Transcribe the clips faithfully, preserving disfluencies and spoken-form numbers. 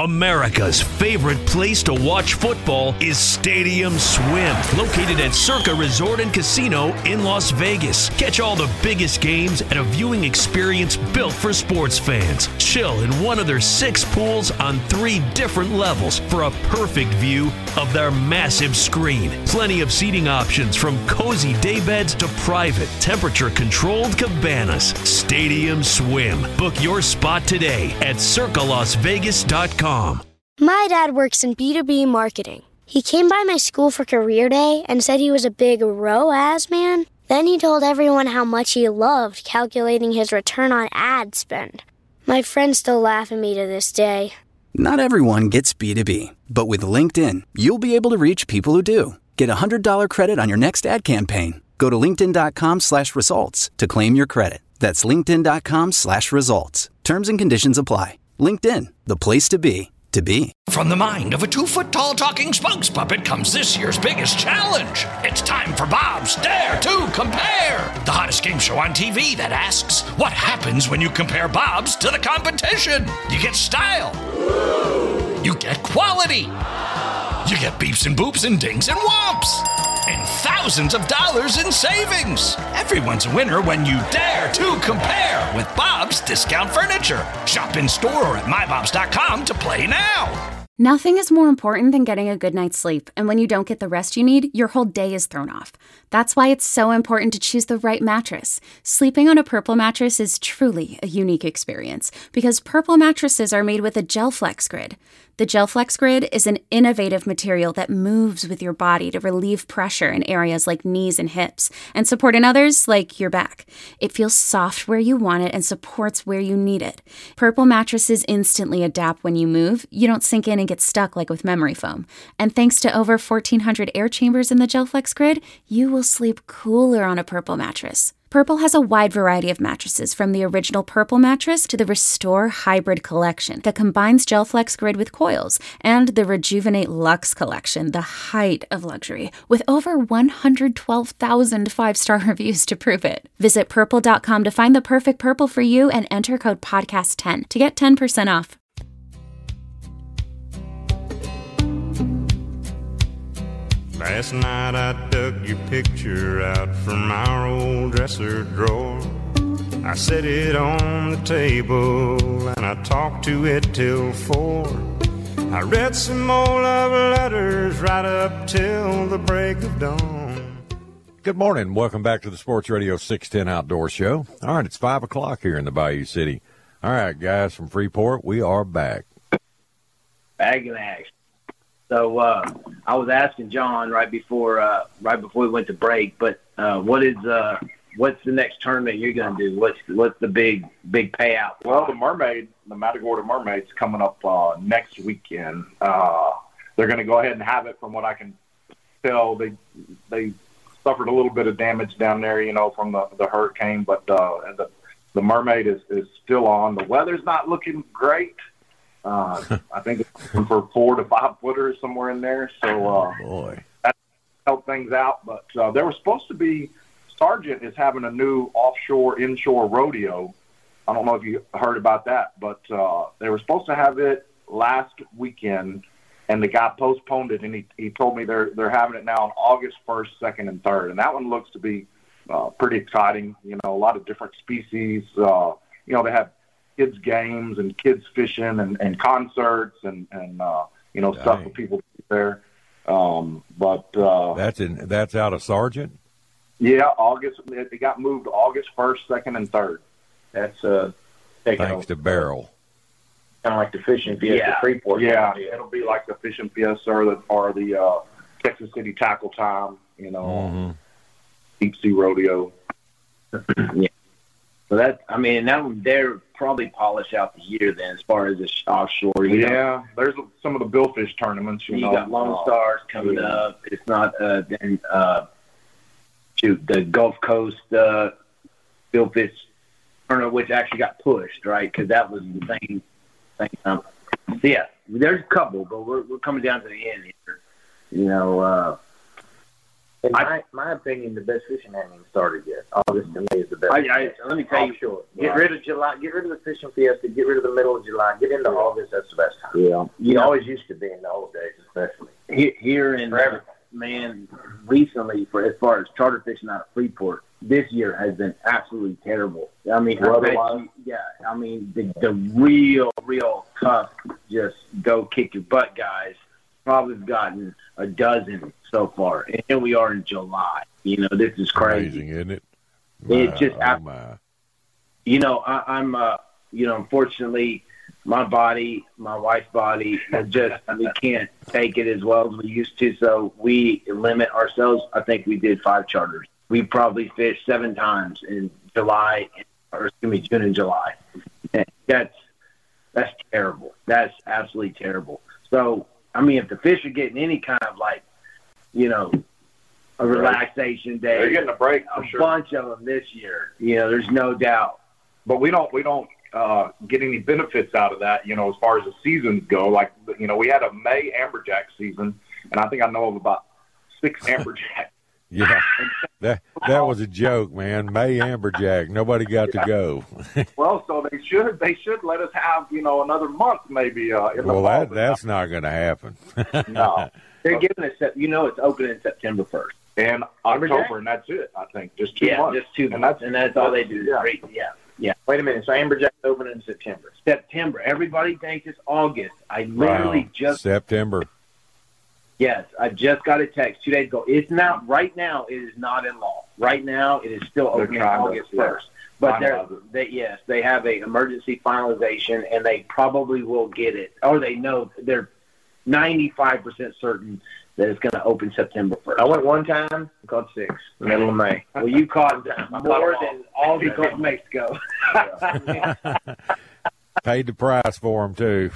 America's favorite place to watch football is Stadium Swim, located at Circa Resort and Casino in Las Vegas. Catch all the biggest games at a viewing experience built for sports fans. Chill in one of their six pools on three different levels for a perfect view of their massive screen. Plenty of seating options from cozy daybeds to private, temperature-controlled cabanas. Stadium Swim. Book your spot today at circa las vegas dot com. My dad works in B two B marketing. He came by my school for career day and said he was a big R O A S man. Then he told everyone how much he loved calculating his return on ad spend. My friends still laugh at me to this day. Not everyone gets B two B, but with LinkedIn, you'll be able to reach people who do. Get a one hundred dollars credit on your next ad campaign. Go to linkedin.com slash results to claim your credit. That's linkedin.com slash results. Terms and conditions apply. LinkedIn, the place to be, to be. From the mind of a two-foot-tall talking spokes puppet comes this year's biggest challenge. It's time for Bob's Dare to Compare, the hottest game show on T V that asks, what happens when you compare Bob's to the competition? You get style. You get quality. You get beeps and boops and dings and whomps. And thousands of dollars in savings. Everyone's a winner when you dare to compare with Bob's Discount Furniture. Shop in store or at my bobs dot com to play now. Nothing is more important than getting a good night's sleep, and when you don't get the rest you need, your whole day is thrown off. That's why it's so important to choose the right mattress. Sleeping on a Purple mattress is truly a unique experience, because Purple mattresses are made with a GelFlex Grid. The GelFlex Grid is an innovative material that moves with your body to relieve pressure in areas like knees and hips, and support in others like your back. It feels soft where you want it and supports where you need it. Purple mattresses instantly adapt when you move. You don't sink in and get stuck like with memory foam. And thanks to over fourteen hundred air chambers in the GelFlex Grid, you will sleep cooler on a Purple mattress. Purple has a wide variety of mattresses, from the original Purple mattress to the Restore Hybrid collection that combines GelFlex Grid with coils, and the Rejuvenate Luxe collection, the height of luxury, with over one hundred twelve thousand five-star reviews to prove it. Visit purple dot com to find the perfect Purple for you and enter code podcast ten to get ten percent off. Last night I dug your picture out from our old dresser drawer. I set it on the table and I talked to it till four. I read some old love letters right up till the break of dawn. Good morning. Welcome back to the Sports Radio six ten Outdoor Show. All right, it's five o'clock here in the Bayou City. All right, guys from Freeport, we are back. Back in action. So uh, I was asking John right before uh, right before we went to break, but uh, what is uh, what's the next tournament you're going to do? What's what's the big big payout? Well, the Mermaid, the Matagorda Mermaid's coming up uh, next weekend. Uh, they're going to go ahead and have it. From what I can tell, they they suffered a little bit of damage down there, you know, from the, the hurricane, but uh, the the Mermaid is, is still on. The weather's not looking great. Uh, I think it's for four to five footers somewhere in there. So uh, boy, that helped things out. But uh, there was supposed to be Sargent is having a new offshore inshore rodeo. I don't know if you heard about that, but uh, they were supposed to have it last weekend, and the guy postponed it. And he, he told me they're they're having it now on August first, second, and third. And that one looks to be uh, pretty exciting. You know, a lot of different species. Uh, you know, they have kids games and kids fishing and, and concerts and, and uh, you know, Dang. stuff for people to do there. Um, but uh, that's in that's out of Sargent. Yeah, August. It got moved to August first, second, and third. That's uh, thanks over. to Barrel. Kind of like the fishing fiesta, yeah. Freeport. Yeah, yeah, it'll be like the fishing fiesta or the or the uh, Texas City Tackle Time. You know, mm-hmm. deep sea rodeo. Yeah. So that, I mean, that would, they're probably polish out the year then, as far as the offshore. You yeah, know. There's some of the billfish tournaments. You, you know, got Lone uh, Stars coming yeah. up. It's not uh, then uh, shoot the Gulf Coast uh, billfish tournament, which actually got pushed, right? Because that was the thing. thing um, so yeah, there's a couple, but we're we're coming down to the end here. You know, uh, In my, my opinion, the best fishing hasn't even started yet. August to me is the best. I, I, let me tell you, sure. Get right. rid of July. Get rid of the fishing fiesta. Get rid of the middle of July. Get into August. That's the best time. Yeah, you know, always used to be in the old days, especially here, here in uh, man. Recently, for as far as charter fishing out of Freeport, this year has been absolutely terrible. I mean, I bet you, yeah. I mean, the, the real, real tough, just go kick your butt guys probably have gotten a dozen so far, and here we are in July. You know, this is crazy, amazing, isn't it? My, it just, oh I, my. you know, I, I'm, uh, you know, unfortunately, my body, my wife's body, just we can't take it as well as we used to, so we limit ourselves. I think we did five charters. We probably fished seven times in July, or excuse me, June and July. And that's that's terrible. That's absolutely terrible. So, I mean, if the fish are getting any kind of like, you know, a relaxation day, they're getting a break. A for sure. bunch of them this year. You know, there's no doubt. But we don't we don't uh, get any benefits out of that. You know, as far as the seasons go, like you know, we had a May amberjack season, and I think I know of about six amberjacks. Yeah, that that was a joke, man. May amberjack, nobody got to go. Well, so they should they should let us have you know another month maybe. Uh, in well, the that that's not going to happen. No, they're giving us. You know, it's opening September first and October, and that's it. I think just two yeah, months. just two and months, that's and that's all they do. Yeah. Great. Yeah, yeah. Wait a minute. So amberjack's opening in September. September. Everybody thinks it's August. I literally Wow. just September. Yes, I just got a text two days ago. It's not right now. It is not in law. Right now, it is still They're open trying to- August yeah, first. But they're, finalize it. they yes, they have a emergency finalization, and they probably will get it, or they know they're ninety-five percent certain that it's going to open September first. I went one time. I caught six. Middle of May. Well, you caught I more caught than all the Gulf of Mexico. Paid the price for them too.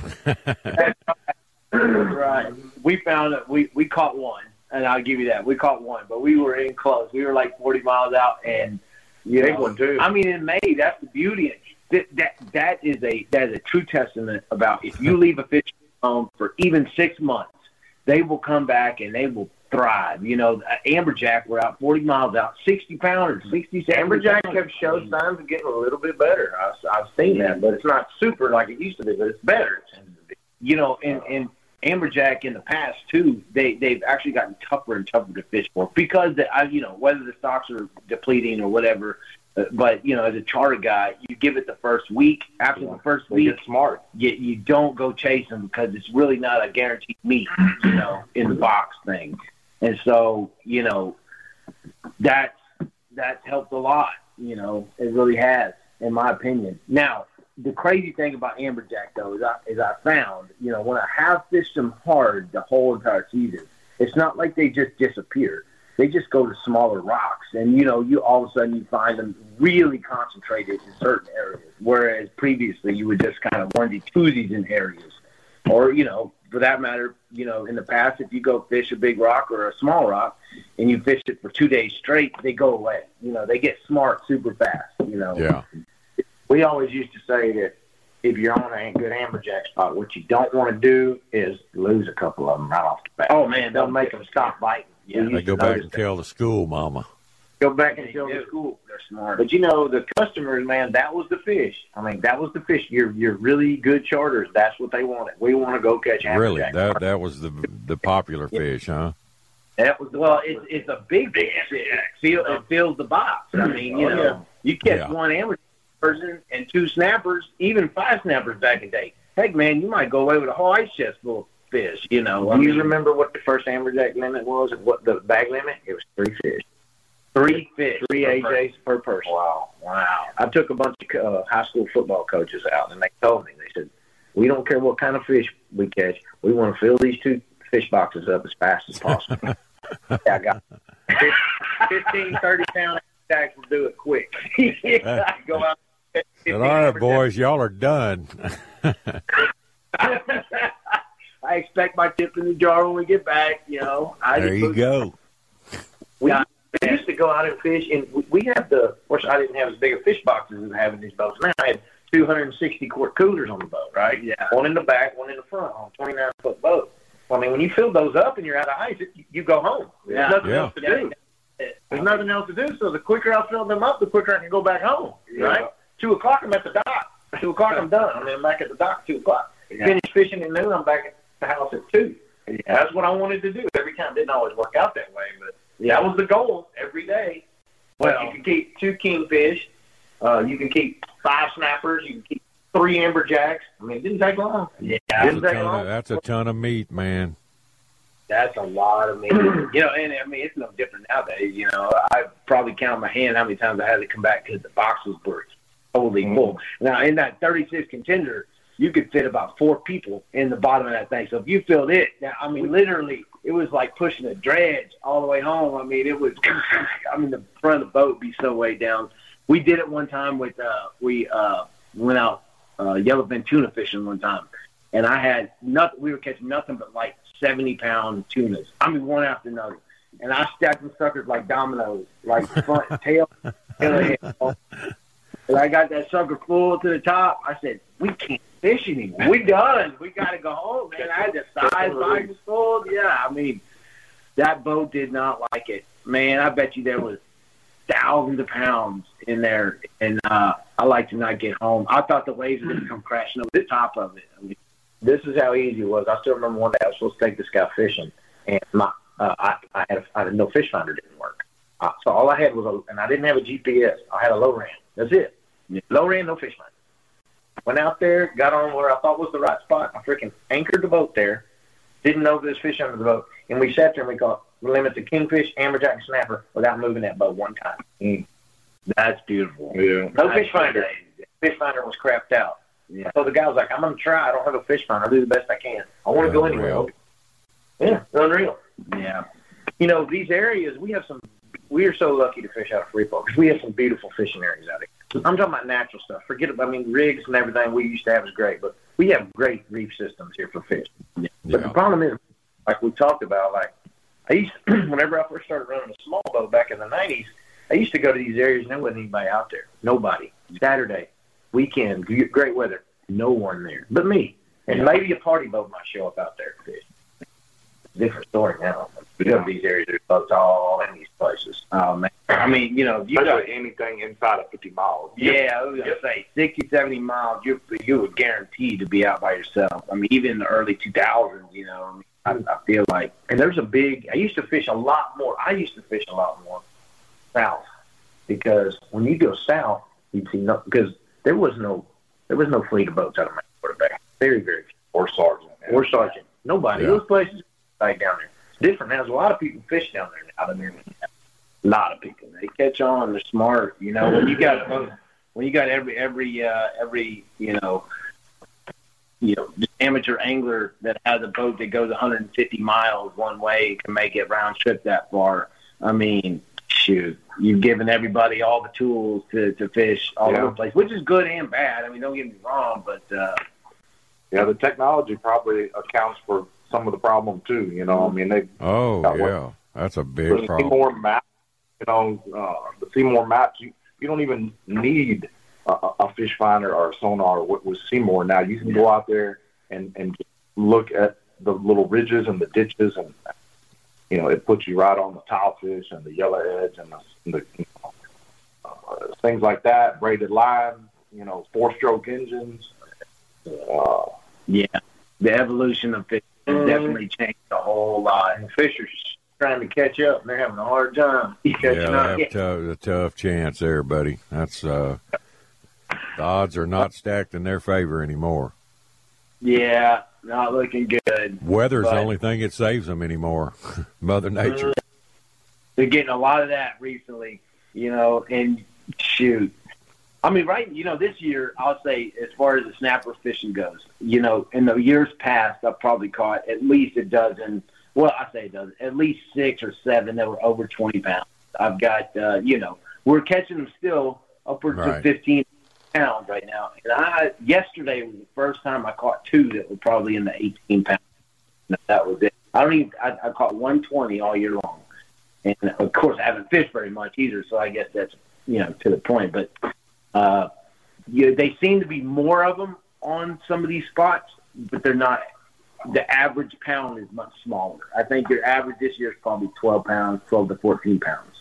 Right. We found that we, we caught one, and I'll give you that. We caught one, but we were in close. We were like forty miles out, and you Big know, one, too. I mean, in May, that's the beauty. That, that that is a that is a true testament about if you leave a fish home for even six months, they will come back and they will thrive. You know, amberjack were out forty miles out, sixty pounders, sixty. Amberjack have showed signs of getting a little bit better. I've, I've seen that, but it's not super like it used to be. But it's better. You know, and and amberjack in the past too, they they've actually gotten tougher and tougher to fish for because the, I, you know, whether the stocks are depleting or whatever. Uh, but you know, as a charter guy, you give it the first week. After yeah, the first week, get smart. You you don't go chase them because it's really not a guaranteed meat, you know, in the box thing. And so, you know, that's that's helped a lot. You know, it really has, in my opinion. Now, the crazy thing about amberjack, though, is I, is I found, you know, when I have fished them hard the whole entire season, it's not like they just disappear. They just go to smaller rocks, and, you know, you all of a sudden you find them really concentrated in certain areas, whereas previously you would just kind of onesie-twosies in areas. Or, you know, for that matter, you know, in the past, if you go fish a big rock or a small rock and you fish it for two days straight, they go away. You know, they get smart super fast, you know. Yeah. We always used to say that if you're on a good amberjack spot, what you don't want to do is lose a couple of them right off the bat. Oh, man, they'll make them stop biting. Yeah, They go back and tell the school mama. Go back and tell the school. They're smart. But, you know, the customers, man, that was the fish. I mean, that was the fish. You're, you're really good charters. That's what they wanted. We want to go catch amberjack. Really, that that was the the popular Yeah. fish, huh? That was well. It's it's a big fish. It, feel, it fills the box. I mean, you Oh, know, yeah. you catch Yeah. one amberjack person and two snappers, even five snappers back in the day. Heck, man, you might go away with a whole ice chest full of fish. You know, I Do you mean, remember what the first amberjack limit was and what the bag limit? It was three fish. three fish, Three per A person. Js per person. Wow, wow. I took a bunch of uh, high school football coaches out, and they told me, they said, we don't care what kind of fish we catch. We want to fill these two fish boxes up as fast as possible. Yeah, I got fifteen, thirty pound amberjacks will do it quick. Yeah, go out. and catch All right, fifteen boys, y'all are done. I expect my tip in the jar when we get back. You know, I There just you put- go. We we used to go out and fish, and we- we had the, of course, I didn't have as big a fish boxes as I have in these boats. Now I had two hundred sixty quart coolers on the boat, right? Yeah. One in the back, one in the front on a twenty-nine foot boat. Well, I mean, when you fill those up and you're out of ice, it, you go home. There's Yeah. nothing Yeah. else to do. There's nothing else to do. So the quicker I fill them up, the quicker I can go back home. Yeah. Right? Two o'clock, I'm at the dock. Two o'clock, I'm done. I mean, I'm back at the dock at two o'clock. Yeah. Finish fishing at noon, I'm back at the house at two. Yeah. That's what I wanted to do. Every time it didn't always work out that way, but yeah. That was the goal every day. Well, but you can keep two kingfish. Uh, you can keep five snappers. You can keep three amberjacks. I mean, it didn't take long. Yeah, that's a, ton of, that's a ton of meat, man. That's a lot of meat. You know, and I mean, it's no different nowadays. You know, I probably count on my hand how many times I had to come back because the boxes were totally mm-hmm. full. Now, in that thirty-six contender, you could fit about four people in the bottom of that thing. So if you filled it, now, I mean, literally, it was like pushing a dredge all the way home. I mean, it was, I mean, the front of the boat would be so way down. We did it one time with, uh, we uh, went out uh, yellowfin tuna fishing one time. And I had nothing, we were catching nothing but like seventy pound tunas. I mean, one after another. And I stacked them suckers like dominoes, like front, tail, tail, head. And I got that sucker full to the top. I said, we can't fish anymore. We done. We got to go home, man. I had the size boxes full. Yeah, I mean, that boat did not like it. Man, I bet you there was thousands of pounds in there. And uh, I like to not get home. I thought the waves were going to come crashing over the top of it. I mean, this is how easy it was. I still remember one day I was supposed to take this guy fishing, and my uh, I, I, had a, I had no fish finder didn't work. Uh, so all I had was a, and I didn't have a G P S. I had a low ran. That's it. Low ran, no fish finder. Went out there, got on where I thought was the right spot. I freaking anchored the boat there. Didn't know if there was fish under the boat, and we sat there and we caught limit to kingfish, amberjack, and snapper without moving that boat one time. Mm. That's beautiful. Yeah. No fish finder. Fish finder was crapped out. Yeah. So the guy was like, I'm going to try. I don't have a fish finder. I'll do the best I can. I want to go anywhere. Yeah, unreal. Yeah. You know, these areas, we have some, we are so lucky to fish out of Freeport because we have some beautiful fishing areas out here. I'm talking about natural stuff. Forget about, I mean, rigs and everything we used to have is great, but we have great reef systems here for fish. Yeah. But the problem is, like we talked about, like, I used to, whenever I first started running a small boat back in the nineties, I used to go to these areas and there wasn't anybody out there. Nobody. Saturday, weekend, great weather, no one there but me. And maybe a party boat might show up out there to fish. Different story now. We go to these areas, there's boats all in these places. Oh, man. I mean, you know, if you got anything inside of fifty miles. Yeah, I was going to say sixty, seventy miles, you you were guaranteed to be out by yourself. I mean, even in the early two thousands, you know, I, mean, I, I feel like, and there's a big, I used to fish a lot more. I used to fish a lot more south because when you go south, you'd see no, because there was no, there was no fleet of boats out of my quarterback. Very, very few. Or sergeant. Or sergeant. Nobody. Yeah. Those places right down there. It's different now. There's a lot of people fish down there now. I mean, a lot of people. They catch on. They're smart. You know, when you got when you got every every uh, every you know you know amateur angler that has a boat that goes one hundred fifty miles one way can make it round trip that far. I mean, shoot, you've given everybody all the tools to, to fish all yeah. over the place, which is good and bad. I mean, don't get me wrong, but uh, yeah, the technology probably accounts for some of the problem too. You know, I mean, they oh yeah, what, that's a big problem. More maps, you know, uh, the Seymour maps. You you don't even need a, a fish finder or a sonar with, with Seymour now. You can yeah. go out there and and just look at the little ridges and the ditches, and you know, it puts you right on the tilefish and the yellowheads and the, and the you know, uh, things like that. Braided line, you know, four-stroke engines. Uh, yeah, the evolution of fish has definitely changed a whole lot. And the fish are trying to catch up, and they're having a hard time catching yeah, up. Yeah, tough, a tough chance there, buddy. That's uh, the odds are not stacked in their favor anymore. Yeah, not looking good. Weather's but the only thing that saves them anymore. Mother Nature. They're getting a lot of that recently, you know, and shoot. I mean, right, you know, this year, I'll say, as far as the snapper fishing goes, you know, in the years past, I've probably caught at least a dozen, well, I say a dozen, at least six or seven that were over twenty pounds. I've got, uh, you know, we're catching them still upwards right. of fifteen pounds right now. And I, yesterday was the first time I caught two that were probably in the eighteen pounds. That was it. I don't even, I, I caught one twenty all year long. And, of course, I haven't fished very much either, so I guess that's, you know, to the point. But, Uh, yeah, they seem to be more of them on some of these spots, but they're not. The average pound is much smaller. I think your average this year is probably twelve pounds, twelve to fourteen pounds.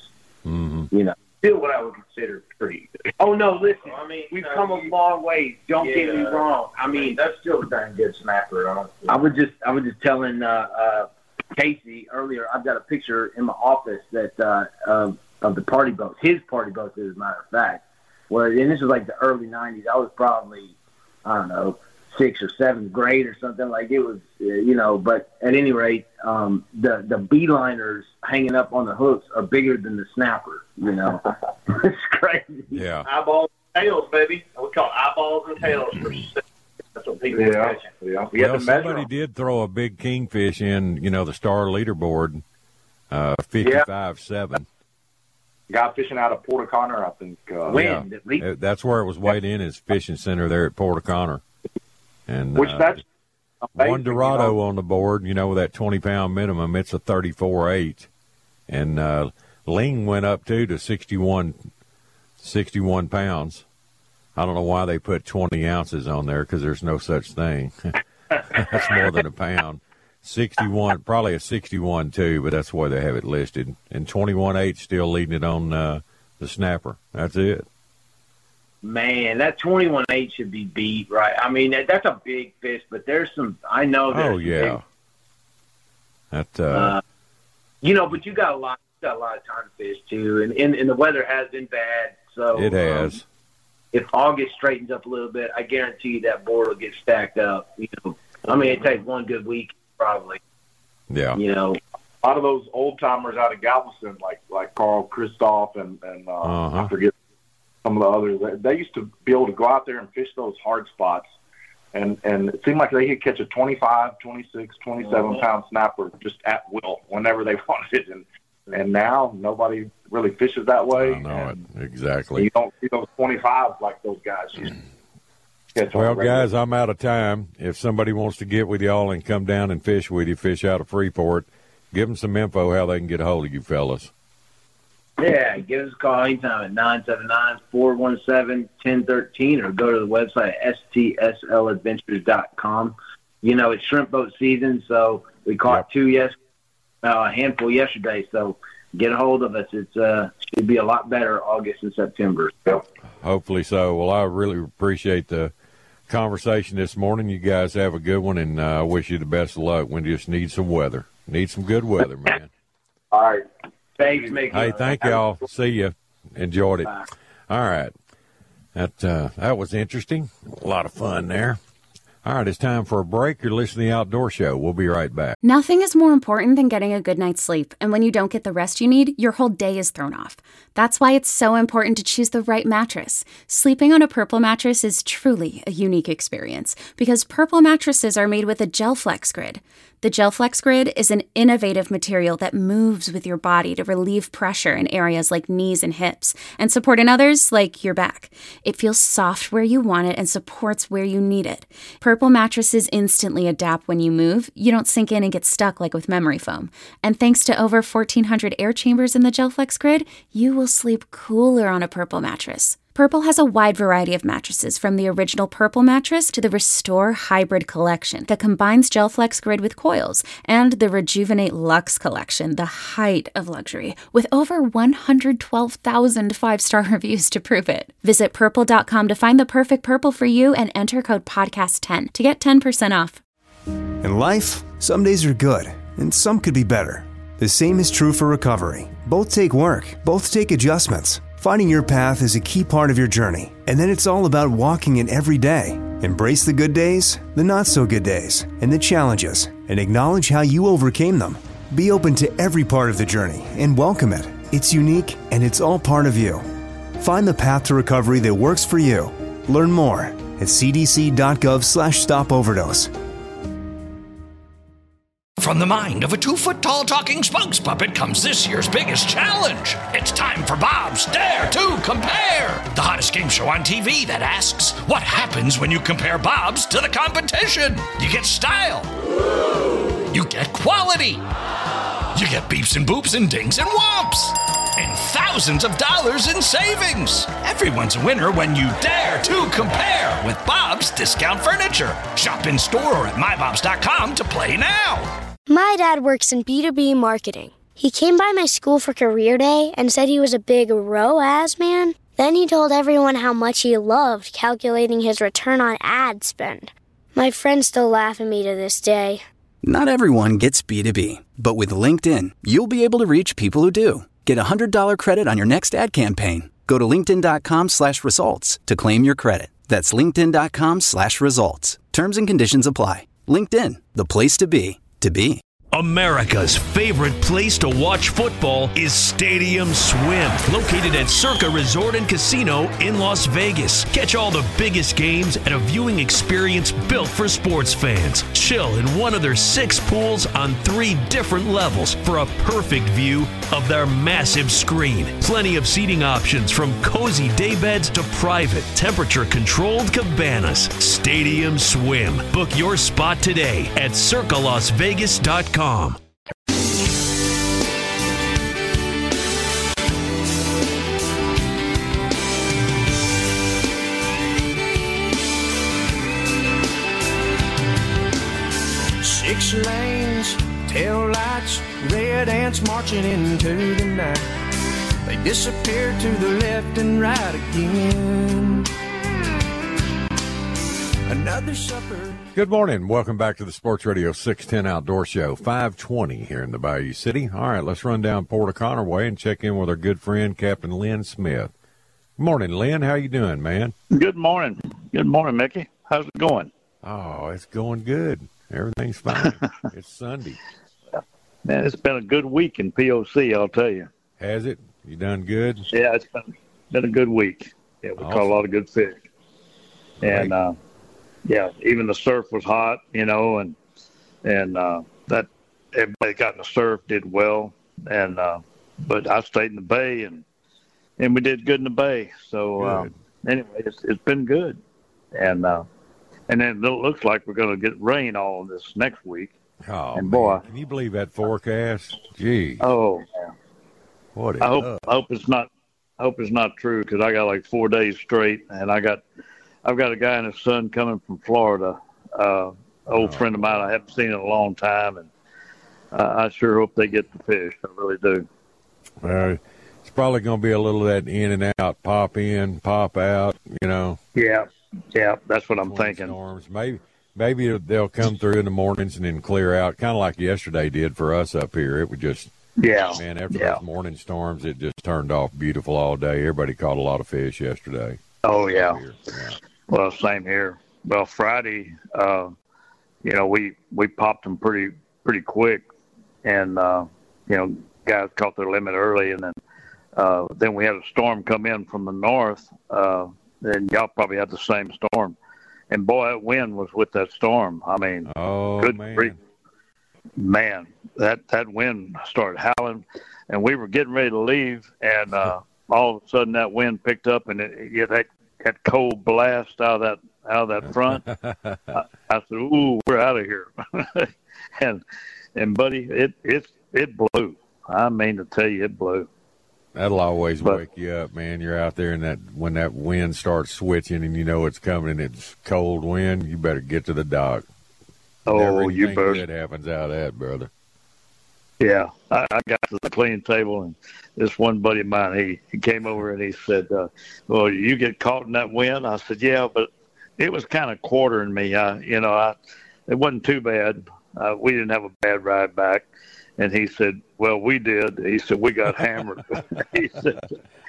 Mm-hmm. You know, still what I would consider pretty good. oh no, listen, I mean, we've you know, come a you- long way. Don't get me Yeah. wrong. I I mean, mean, that's still a dang good snapper. Honestly. I was just I was just telling uh, uh, Casey earlier. I've got a picture in my office that uh, of, of the party boats, his party boats, as a matter of fact. Where and this was like the early nineties. I was probably I don't know sixth or seventh grade or something. Like it was, uh, you know. But at any rate, um, the the beeliners hanging up on the hooks are bigger than the snapper. You know, it's crazy. Yeah. Eyeballs and tails, baby. We call it eyeballs and tails. For that's what people Yeah, are catching. yeah. We Well, have to measure somebody them. did throw a big kingfish in, you know, the star leaderboard, uh, fifty-five seven. Guy fishing out of Port O'Connor, I think. Uh, Wind, at least. Uh, That's where it was weighed in, his fishing center there at Port O'Connor. And Which uh, that's amazing, one Dorado you know. on the board, you know, with that twenty pound minimum, it's a thirty-four eight. And uh, Ling went up too to sixty-one, sixty-one pounds. I don't know why they put twenty ounces on there because there's no such thing. That's more than a pound. sixty-one, probably a sixty-one too, but that's why they have it listed. And twenty-one eight still leading it on uh, the snapper. That's it. Man, that twenty-one eight should be beat, right? I mean, that, that's a big fish, but there's some. I know. There's Oh some yeah. big, That uh, uh, you know, but you got a lot. You got a lot of time to fish too, and, and and the weather has been bad. So it has. Um, if August straightens up a little bit, I guarantee you that board will get stacked up. You know, I mean, it takes one good week probably. Yeah. You know, A lot of those old timers out of Galveston, like like Carl Christoph and and uh, Uh-huh. I forget some of the others. They, they used to be able to go out there and fish those hard spots, and and it seemed like they could catch a twenty-five, twenty-six, twenty-seven pound snapper just at will whenever they wanted it. And and now nobody really fishes that way. I know and it exactly. You don't see those twenty-fives like those guys used to catch on Well, the regular. guys, I'm out of time. If somebody wants to get with y'all and come down and fish with you, fish out of Freeport, give them some info how they can get a hold of you fellas. yeah, give us a call anytime at nine seven nine, four one seven, one zero one three or go to the website at s t s l adventures dot com. You know, it's shrimp boat season, so we caught Yep. two yes, uh, a handful yesterday. So get a hold of us. It's uh, should be a lot better August and September. So. Hopefully so. Well, I really appreciate the conversation this morning. You guys have a good one, and uh, I wish you the best of luck. We just need some weather. Need some good weather, man. All right. Thanks, Mickey. Hey, thank y'all. See you. Enjoyed it. Bye. All right. That uh, that was interesting. A lot of fun there. All right, it's time for a break. You're listening to The Outdoor Show. We'll be right back. Nothing is more important than getting a good night's sleep, and when you don't get the rest you need, your whole day is thrown off. That's why it's so important to choose the right mattress. Sleeping on a Purple mattress is truly a unique experience because Purple mattresses are made with a GelFlex grid. The GelFlex grid is an innovative material that moves with your body to relieve pressure in areas like knees and hips and support in others like your back. It feels soft where you want it and supports where you need it. Purple mattresses instantly adapt when you move. You don't sink in and get stuck like with memory foam. And thanks to over fourteen hundred air chambers in the GelFlex grid, you will sleep cooler on a Purple mattress. Purple has a wide variety of mattresses, from the original Purple mattress to the Restore Hybrid collection that combines GelFlex grid with coils, and the Rejuvenate Luxe collection, the height of luxury, with over one hundred twelve thousand five-star reviews to prove it. Visit purple dot com to find the perfect Purple for you and enter code podcast ten to get ten percent off. In life, some days are good, and some could be better. The same is true for recovery. Both take work, both take adjustments. Finding your path is a key part of your journey, and then it's all about walking it every day. Embrace the good days, the not-so-good days, and the challenges, and acknowledge how you overcame them. Be open to every part of the journey and welcome it. It's unique, and it's all part of you. Find the path to recovery that works for you. Learn more at c d c dot gov slash stop overdose. From the mind of a two-foot-tall talking spokes puppet comes this year's biggest challenge. It's time for Bob's Dare to Compare, the hottest game show on T V that asks, what happens when you compare Bob's to the competition? You get style. You get quality. You get beeps and boops and dings and whomps. And thousands of dollars in savings. Everyone's a winner when you dare to compare with Bob's Discount Furniture. Shop in store or at my bobs dot com to play now. My dad works in B two B marketing. He came by my school for career day and said he was a big R O A S man. Then he told everyone how much he loved calculating his return on ad spend. My friends still laugh at me to this day. Not everyone gets B two B, but with LinkedIn, you'll be able to reach people who do. Get a one hundred dollars credit on your next ad campaign. Go to linkedin.com slash results to claim your credit. That's linkedin.com slash results. Terms and conditions apply. LinkedIn, the place to be, to be. America's favorite place to watch football is Stadium Swim, located at Circa Resort and Casino in Las Vegas. Catch all the biggest games at a viewing experience built for sports fans. Chill in one of their six pools on three different levels for a perfect view of their massive screen. Plenty of seating options from cozy daybeds to private, temperature-controlled cabanas. Stadium Swim. Book your spot today at circa las vegas dot com. Six lanes, tail lights, red ants marching into the night. They disappear to the left and right again. Another supper. Good morning. Welcome back to the Sports Radio six ten Outdoor Show, five twenty here in the Bayou City. All right, let's run down Port O'Connor way and check in with our good friend, Captain Lynn Smith. Good morning, Lynn. How you doing, man? Good morning. Good morning, Mickey. How's it going? Oh, it's going good. Everything's fine. It's Sunday. Man, it's been a good week in P O C, I'll tell you. Has it? You done good? Yeah, it's been been a good week. Yeah, we awesome. Caught a lot of good fish. And, uh, yeah, even the surf was hot, you know, and and uh, that everybody got in the surf did well. And uh, but I stayed in the bay, and and we did good in the bay. So uh, anyway, it's it's been good. And uh, and then it looks like we're going to get rain all of this next week. Oh, and boy, man. Can you believe that forecast? Gee. Oh, man. What I hope I hope it's not I hope it's not true, because I got like four days straight, and I got. I've got a guy and his son coming from Florida, uh, old oh. friend of mine I haven't seen in a long time, and uh, I sure hope they get the fish. I really do. Well, it's probably going to be a little of that in and out, pop in, pop out, you know. Yeah, yeah, that's what I'm thinking. Storms. Maybe, maybe they'll come through in the mornings and then clear out, kind of like yesterday did for us up here. It would just, yeah, man, after yeah. those morning storms, it just turned off beautiful all day. Everybody caught a lot of fish yesterday. Oh, yeah. yeah. Well, same here. Well, Friday, uh, you know, we, we popped them pretty pretty quick, and uh, you know, guys caught their limit early, and then uh, then we had a storm come in from the north, uh, and y'all probably had the same storm, and boy, that wind was with that storm. I mean, oh good man, grief. man, that that wind started howling, and we were getting ready to leave, and uh, all of a sudden that wind picked up, and it, it that. that cold blast out of that out of that front. I, I said, "Ooh, we're out of here." and and buddy, it it it blew. I mean to tell you, it blew. That'll always but, wake you up, man. You're out there, and that when that wind starts switching, and you know it's coming, and it's cold wind, you better get to the dock. Oh, Never you better. Good happens out of that, brother. Yeah, I, I got to the cleaning table, and this one buddy of mine, he, he came over and he said, uh, well, you get caught in that wind? I said, yeah, but it was kind of quartering me. I, you know, I, it wasn't too bad. Uh, we didn't have a bad ride back. And he said, well, we did. He said, we got hammered. he said,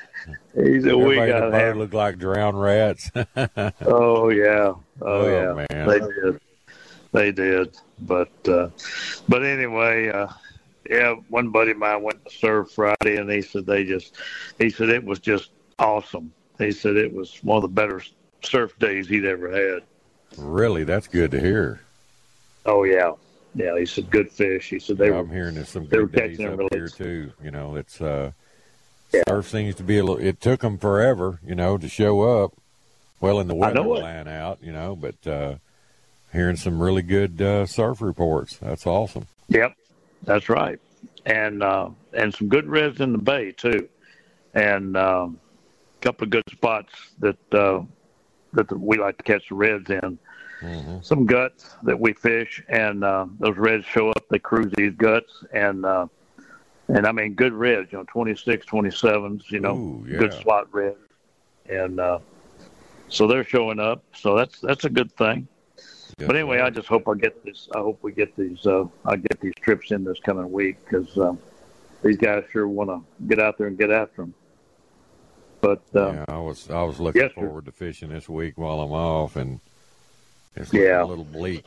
he said we got hammered. Looked like drowned rats. oh, yeah. Oh, oh yeah. Man. They did. They did. But, uh, but anyway, uh, yeah, one buddy of mine went to surf Friday, and he said they just, he said it was just awesome. He said it was one of the better surf days he'd ever had. Really? That's good to hear. Oh, yeah. Yeah, he said good fish. He said they yeah, were. I'm hearing there's some good days up really. here, too. You know, it's, uh, yeah. surf seems to be a little, it took them forever, you know, to show up. Well, in the weather line out, you know, but uh, hearing some really good uh, surf reports. That's awesome. Yep. That's right, and uh, and some good reds in the bay too, and um, a couple of good spots that uh, that we like to catch the reds in. Mm-hmm. Some guts that we fish, and uh, those reds show up. They cruise these guts, and uh, And, I mean, good reds, you know, twenty-six, twenty-sevens, you know, Ooh, yeah. good slot reds. And uh, so they're showing up. So that's that's a good thing. Yes, but anyway, sir. I just hope I get this. I hope we get these. Uh, I get these trips in this coming week because um, these guys sure want to get out there and get after them. But uh, yeah, I was I was looking yes, sir. forward to fishing this week while I'm off, and it's Yeah. a little bleak.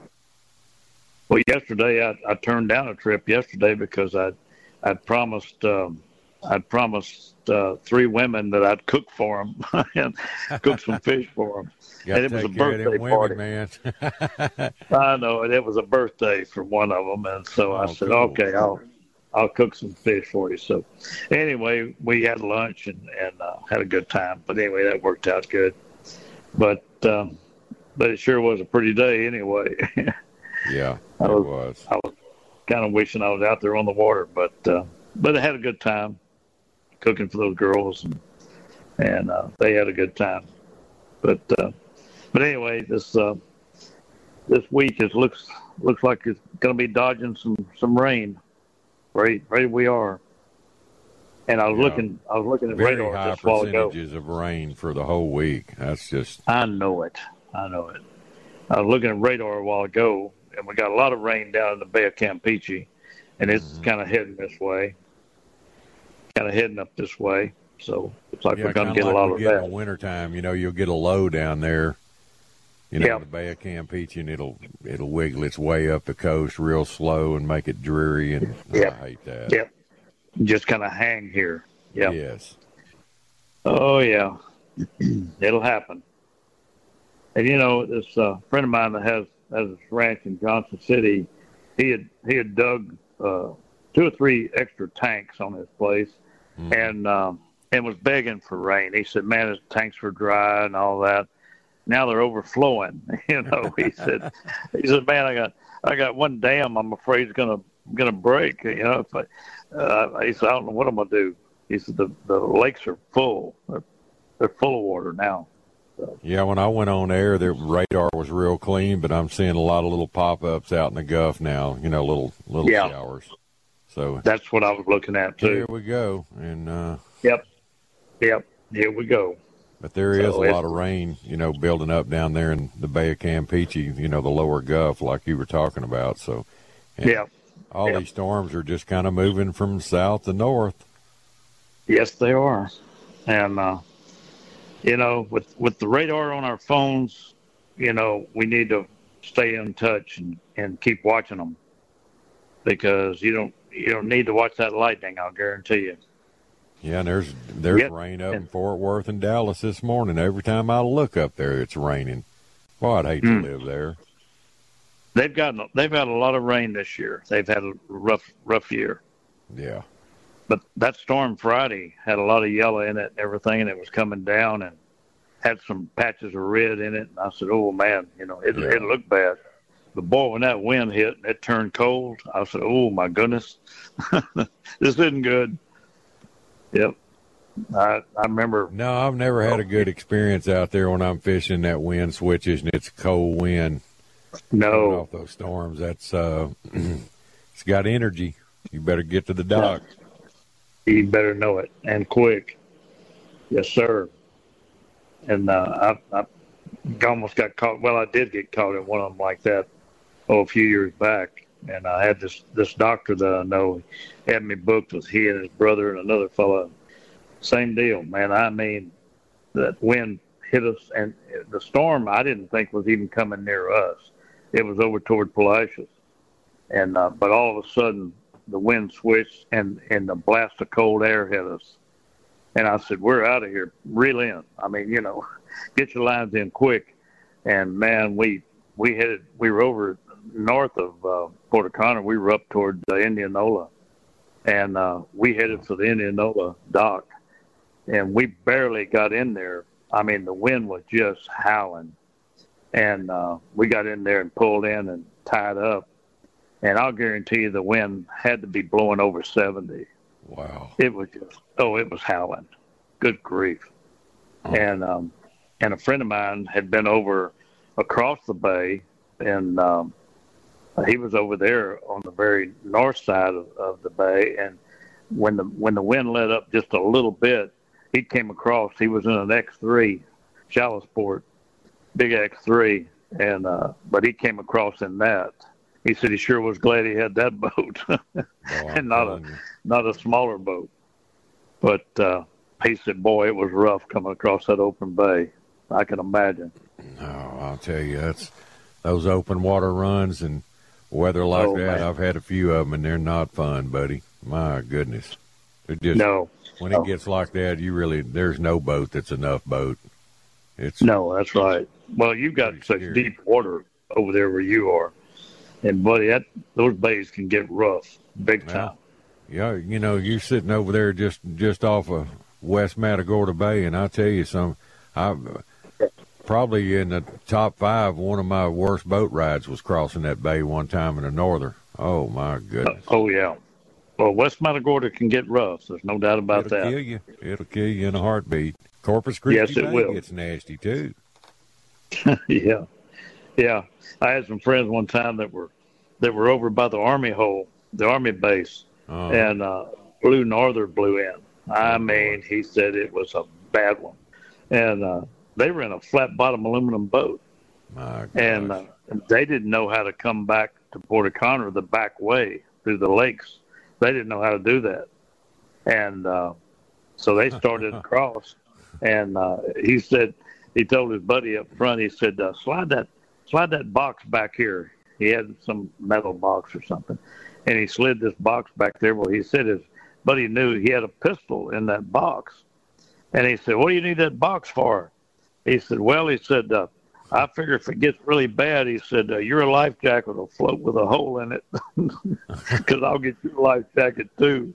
Well, yesterday I, I turned down a trip yesterday because I I'd promised um, I'd promised uh, three women that I'd cook for them and cook some fish for them. Got And to it was a take care of them birthday women, party. man. I know, and it was a birthday for one of them, and so I Oh, said, cool. okay, I'll I'll cook some fish for you. So anyway, we had lunch and and uh, had a good time. But anyway, that worked out good. But um, but it sure was a pretty day anyway. Yeah, I it was, was. I was kind of wishing I was out there on the water, but uh, but I had a good time cooking for those girls, and and uh, they had a good time. But uh, but anyway, this uh, this week it looks looks like it's going to be dodging some, some rain. Right, right we are. And I was Yeah. looking, I was looking at Very radar high just a while ago. percentages of rain for the whole week. That's just I know it. I know it. I was looking at radar a while ago, and we got a lot of rain down in the Bay of Campeche, and it's Mm-hmm. kind of heading this way, kind of heading up this way. So it's like yeah, we're going to kinda get like a lot we of get that. in the wintertime. You know, you'll get a low down there. You know, Yeah. the Bay of Campeche, and it'll it'll wiggle its way up the coast real slow and make it dreary, and Yeah. I hate that. Yep. Just kind of hang here. Yeah. Yes. Oh yeah, it'll happen. And you know, this uh, friend of mine that has has this ranch in Johnson City, he had he had dug uh, two or three extra tanks on his place, Mm-hmm. and um, and was begging for rain. He said, "Man, his tanks were dry and all that. Now they're overflowing." You know, he said, "He said, man, I got I got one dam. I'm afraid it's gonna gonna break. You know, if I, uh, he said, I don't know what I'm gonna do." He said, "The the lakes are full. They're, they're full of water now." So, Yeah, when I went on air, the radar was real clean, but I'm seeing a lot of little pop-ups out in the Gulf now. You know, little little Yeah. showers. So that's what I was looking at too. here we go, and uh, Yep, yep. Here we go. but there is So a it's- lot of rain, you know, building up down there in the Bay of Campeche. You know, the lower Gulf, like you were talking about. So, and Yeah. all Yeah. these storms are just kind of moving from south to north. Yes, they are. And, uh, you know, with, with the radar on our phones, you know, we need to stay in touch and, and keep watching them because you don't you don't need to watch that lightning, I'll guarantee you. Yeah, and there's there's Yep. rain up in Fort Worth and Dallas this morning. Every time I look up there, it's raining. Boy, I'd hate Mm. to live there. They've gotten they've had a lot of rain this year. They've had a rough rough year. Yeah. But that storm Friday had a lot of yellow in it and everything, and it was coming down and had some patches of red in it. And I said, "Oh man, you know, it Yeah. it looked bad." But boy, when that wind hit and it turned cold, I said, "Oh my goodness, this isn't good." Yep, I I remember. No, I've never had a good experience out there when I'm fishing. That wind switches and it's a cold wind. Coming No, off those storms. That's uh, it's got energy. You better get to the dock. you better know it and quick. Yes, sir. And uh, I, I almost got caught. Well, I did get caught in one of them like that. Oh, a few years back, and I had this this doctor that I know had me booked with he and his brother and another fellow. Same deal, man. I mean, that wind hit us, and the storm I didn't think was even coming near us. It was over toward Palacios, and uh, but all of a sudden the wind switched, and and the blast of cold air hit us. And I said, "We're out of here. Reel in. I mean, you know, get your lines in quick." And man, we we headed. We were over north of uh, Port O'Connor. We were up toward uh, Indianola, and uh, we headed for the Indianola dock. And we barely got in there. I mean, the wind was just howling, and uh, we got in there and pulled in and tied up. And I'll guarantee you, the wind had to be blowing over seventy. Wow. It was just, oh, it was howling. Good grief. Oh. And um, and a friend of mine had been over across the bay, and um, he was over there on the very north side of, of the bay, and when the when the wind let up just a little bit, he came across. He was in an X three, shallow sport, big X three, and uh, but he came across in that. He said he sure was glad he had that boat, oh, and not a you. not a smaller boat. But uh, he said, boy, it was rough coming across that open bay. I can imagine. Oh, I'll tell you, that's those open water runs and weather like oh, that. Man. I've had a few of them, and they're not fun, buddy. My goodness, they're just no. When no. it gets like that, you really there's no boat that's enough boat. It's no, that's right. Well, you've got such scary. deep water over there where you are, and buddy, that those bays can get rough, big time. Well, yeah, you know, you're sitting over there just just off of West Matagorda Bay, and I'll tell you some. I probably in the top five. One of my worst boat rides was crossing that bay one time in the northern. Oh my goodness. Uh, oh yeah. Well, West Matagorda can get rough. There's no doubt about It'll that. It'll kill you. It'll kill you in a heartbeat. Corpus Christi yes, it Bay will. gets nasty too. yeah, yeah. I had some friends one time that were that were over by the Army hole, the Army base, oh. and uh, Blue Norther blew in. I mean, he said it was a bad one, and uh, they were in a flat bottom aluminum boat, My and uh, they didn't know how to come back to Port O'Connor the back way through the lakes. They didn't know how to do that, and uh, so they started across. And uh, he said, he told his buddy up front, he said, uh, slide that, slide that box back here. He had some metal box or something, and he slid this box back there. Well, he said his buddy knew he had a pistol in that box, and he said, "What do you need that box for?" He said, "Well," he said, uh, "I figure if it gets really bad," he said, uh, "your life jacket will float with a hole in it, because I'll get your life jacket too."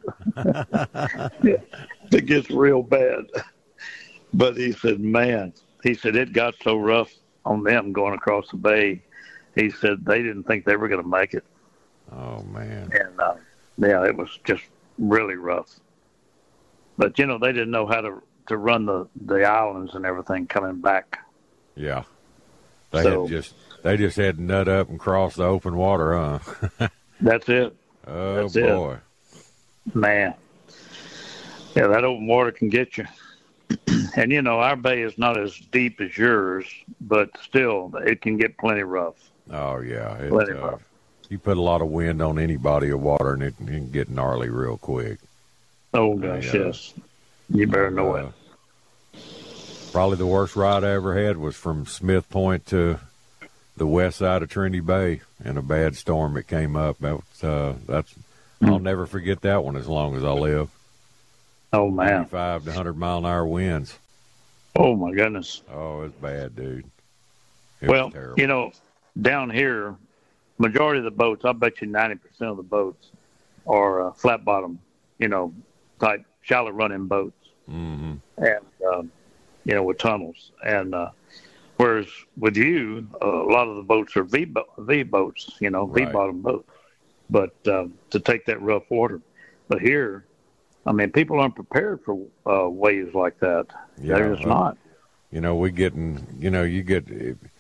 It gets real bad. But he said, man, he said it got so rough on them going across the bay. He said they didn't think they were going to make it. Oh, man. And, uh, yeah, it was just really rough. But, you know, they didn't know how to, to run the, the islands and everything coming back. Yeah. They so, had just they just had to nut up and cross the open water, huh? That's it. Oh, that's boy. It. Man. Yeah, that open water can get you. And, you know, our bay is not as deep as yours, but still, it can get plenty rough. Oh, yeah. It's, plenty uh, rough. You put a lot of wind on any body of water, and it, it can get gnarly real quick. Oh, gosh, uh, yes. You better know uh, it. Probably the worst ride I ever had was from Smith Point to the west side of Trinity Bay in a bad storm that came up. That was, uh, that's mm. I'll never forget that one as long as I live. Oh, man. ninety-five to one hundred mile an hour winds. Oh, my goodness. Oh, it's bad, dude. It well, you know, down here, majority of the boats, I bet you ninety percent of the boats are uh, flat bottom, you know, type shallow running boats. Mm-hmm. And, um, you know, with tunnels. And uh, whereas with you, uh, a lot of the boats are V, bo- v boats, you know, right. V-bottom boats. But um, to take that rough water. But here, I mean, people aren't prepared for uh, waves like that. Yeah, They're just well, not. You know, we getting, you know, you get,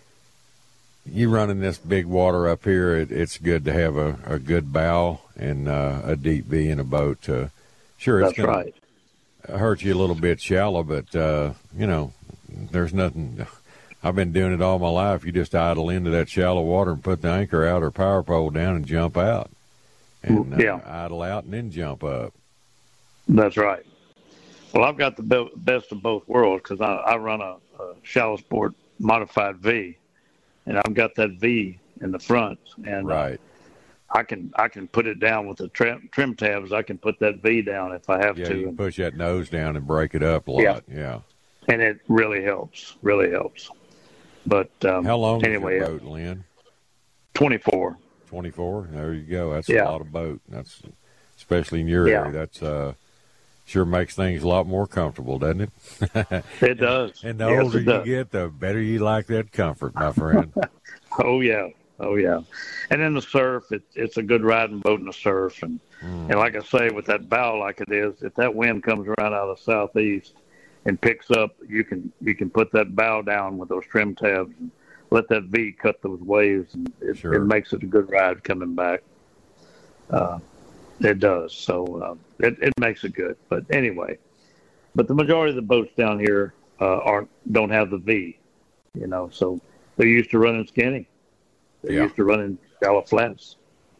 you running this big water up here, it, it's good to have a, a good bow and uh, a deep V in a boat. To, sure, it's going right. to hurt you a little bit shallow, but, uh, you know, there's nothing. I've been doing it all my life. You just idle into that shallow water and put the anchor out or power pole down and jump out. And uh, yeah. idle out and then jump up. That's right. Well, I've got the be- best of both worlds because I, I run a, a shallow sport modified V, and I've got that V in the front, and right. uh, I can I can put it down with the trim, trim tabs. I can put that V down if I have yeah, to. You can and, push that nose down and break it up a lot. Yeah, yeah. And it really helps. Really helps. But um, how long anyway, is your boat, Lynn? Twenty-four. Twenty-four. There you go. That's yeah. a lot of boat. That's especially in your yeah. area. That's uh. Sure makes things a lot more comfortable, doesn't it? It does. And the yes, older you does. get, the better you like that comfort, my friend. Oh, yeah. Oh, yeah. And in the surf, it, it's a good riding boat in the surf. And, mm. and like I say, with that bow like it is, if that wind comes around out of the southeast and picks up, you can you can put that bow down with those trim tabs and let that V cut those waves. And it, sure. it makes it a good ride coming back. Uh, it does. So uh, it, it makes it good. But anyway, but the majority of the boats down here uh, aren't don't have the V, you know. So they're used to running skinny. They're yeah. used to running shallow flats.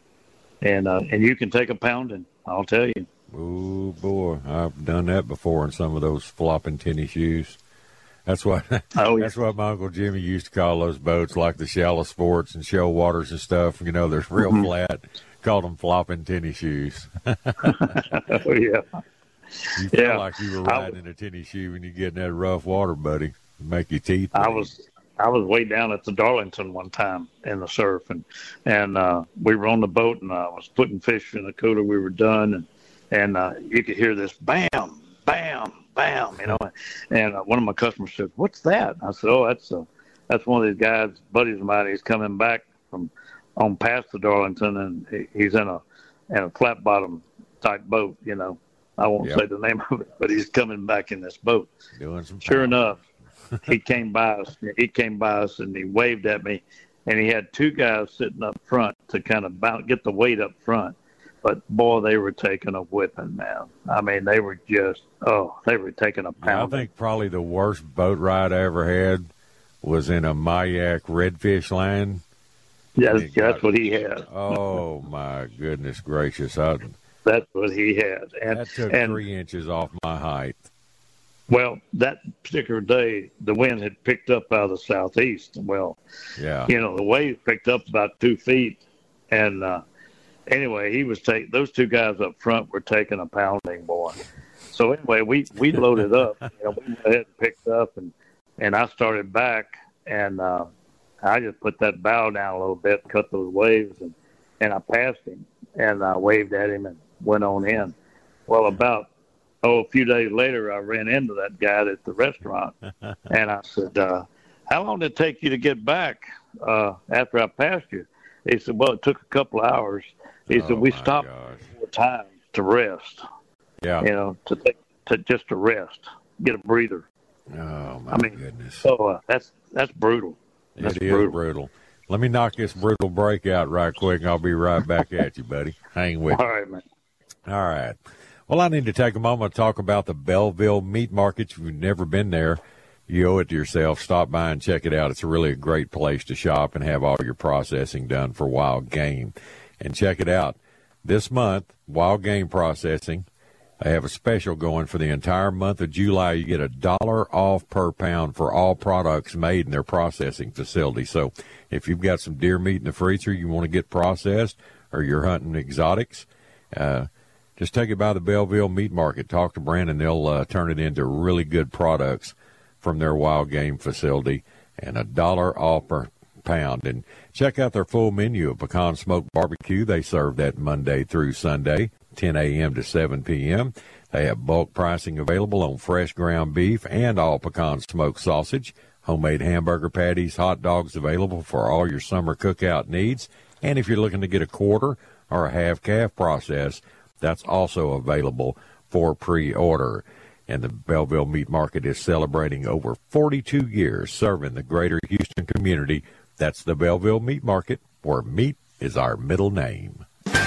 And uh, and you can take a pounding, I'll tell you. Oh, boy. I've done that before in some of those flopping tenny shoes. That's what oh, yeah. That's what my Uncle Jimmy used to call those boats, like the shallow sports and show waters and stuff. You know, they're real mm-hmm. flat. Called them flopping tenny shoes. oh, yeah. You feel yeah. like you were riding I, in a tenny shoe when you get in that rough water, buddy. It'd make your teeth bleed. I was I was way down at the Darlington one time in the surf, and and uh, we were on the boat, and I was putting fish in the cooler. We were done, and and uh, you could hear this bam, bam, bam, you know. And uh, one of my customers said, "What's that?" I said, "Oh, that's a that's one of these guys, buddies of mine. He's coming back from on past the Darlington, and he, he's in a in a flat bottom type boat, you know. I won't yep. say the name of it, but he's coming back in this boat. Doing some sure enough." he came by us. He came by us and he waved at me, and he had two guys sitting up front to kind of bounce, get the weight up front. But boy, they were taking a whipping, man. I mean, they were just oh, they were taking a pound. Yeah, I think probably the worst boat ride I ever had was in a Mayak redfish line. Yeah, that's, got, that's what he had. Oh my goodness gracious! I, that's what he had, and that took and, three inches off my height. Well, that particular day, the wind had picked up out of the southeast. Well, yeah, you know, the wave picked up about two feet. And uh, anyway, he was taking, those two guys up front were taking a pounding, boy. So anyway, we, we loaded up. You know, we went ahead and picked up, and, and I started back, and uh, I just put that bow down a little bit, cut those waves, and, and I passed him, and I waved at him and went on in. Well, about Oh, a few days later, I ran into that guy at the restaurant, and I said, uh, how long did it take you to get back uh, after I passed you? He said, well, it took a couple of hours. He oh, said, we stopped gosh. four times to rest, yeah, you know, to, take, to just to rest, get a breather. Oh, my I mean, goodness. So uh, that's that's brutal. That's it is brutal. brutal. Let me knock this brutal break out right quick, and I'll be right back at you, buddy. Hang with me. All right, man. All right. Well, I need to take a moment to talk about the Belleville Meat Market. If you've never been there, you owe it to yourself. Stop by and check it out. It's really a great place to shop and have all your processing done for wild game. And check it out. This month, wild game processing, they have a special going for the entire month of July. You get a dollar off per pound for all products made in their processing facility. So if you've got some deer meat in the freezer you want to get processed, or you're hunting exotics, uh, just take it by the Belleville Meat Market. Talk to Brandon. They'll uh, turn it into really good products from their wild game facility, and a dollar off per pound. And check out their full menu of pecan smoked barbecue. They serve that Monday through Sunday, ten a.m. to seven p.m. They have bulk pricing available on fresh ground beef and all pecan smoked sausage, homemade hamburger patties, hot dogs available for all your summer cookout needs. And if you're looking to get a quarter or a half calf process, that's also available for pre-order. And the Belleville Meat Market is celebrating over forty-two years serving the greater Houston community. That's the Belleville Meat Market, where meat is our middle name.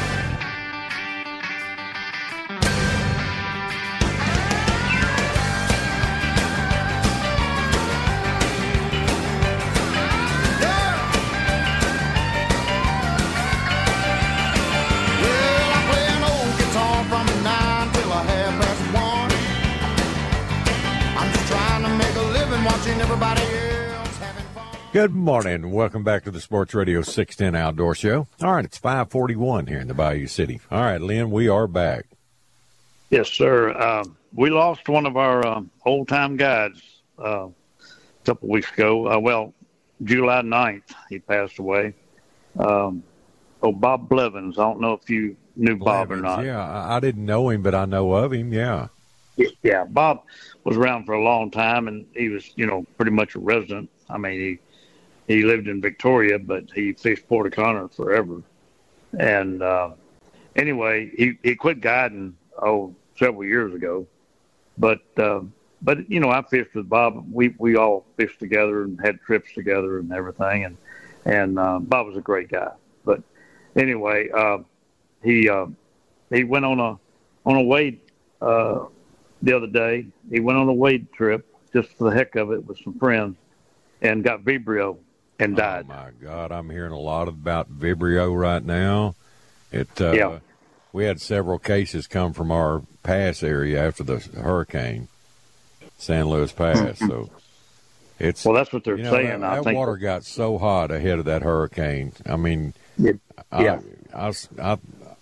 Good morning. Welcome back to the Sports Radio six ten Outdoor Show. All right, it's five forty-one here in the Bayou City. All right, Lynn, we are back. Yes, sir. Uh, we lost one of our uh, old-time guides uh, a couple weeks ago. Uh, well, July ninth, he passed away. Um, oh, Bob Blevins. I don't know if you knew Bob Blevins, or not. Yeah, I, I didn't know him, but I know of him, yeah. Yeah, Bob was around for a long time, and he was, you know, pretty much a resident. I mean, he he lived in Victoria, but he fished Port O'Connor forever. And uh, anyway, he, he quit guiding, oh, several years ago. But, uh, but you know, I fished with Bob. We we all fished together and had trips together and everything. And, and uh, Bob was a great guy. But anyway, uh, he uh, he went on a on a wade uh, the other day. He went on a wade trip just for the heck of it with some friends, and got Vibrio and died. Oh my God, I'm hearing a lot about Vibrio right now. It uh, yeah. We had several cases come from our pass area after the hurricane, San Luis Pass. So it's well, that's what they're you know, saying. That, I that think water got so hot ahead of that hurricane. I mean, it, yeah, I, I, I,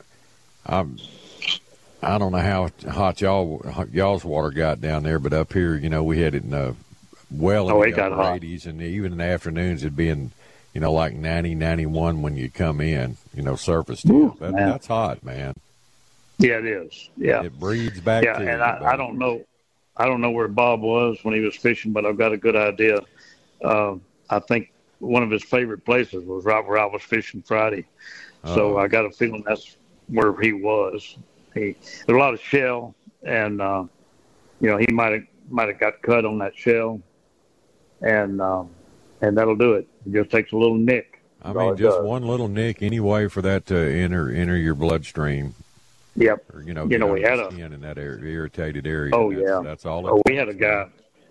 I, I don't know how hot y'all y'all's water got down there, but up here, you know, we had it in the well in oh, the it got upper hot. eighties, and even in the afternoons it'd be in, you know, like ninety, ninety-one when you come in, you know, surface temp. That, that's hot, man. Yeah, it is. Yeah, it breeds back. Yeah, to and you, I, I don't know, I don't know where Bob was when he was fishing, but I've got a good idea. Uh, I think one of his favorite places was right where I was fishing Friday, so Uh-oh. I got a feeling that's where he was. He there's a lot of shell, and uh, you know he might have might have got cut on that shell, and um, and that'll do it. It just takes a little nick. I mean, just does. one little nick anyway for that to enter enter your bloodstream. Yep. Or, you know, you know, we had a skin in that area, irritated area. Oh that's, yeah, that's all. Oh, we had a guy.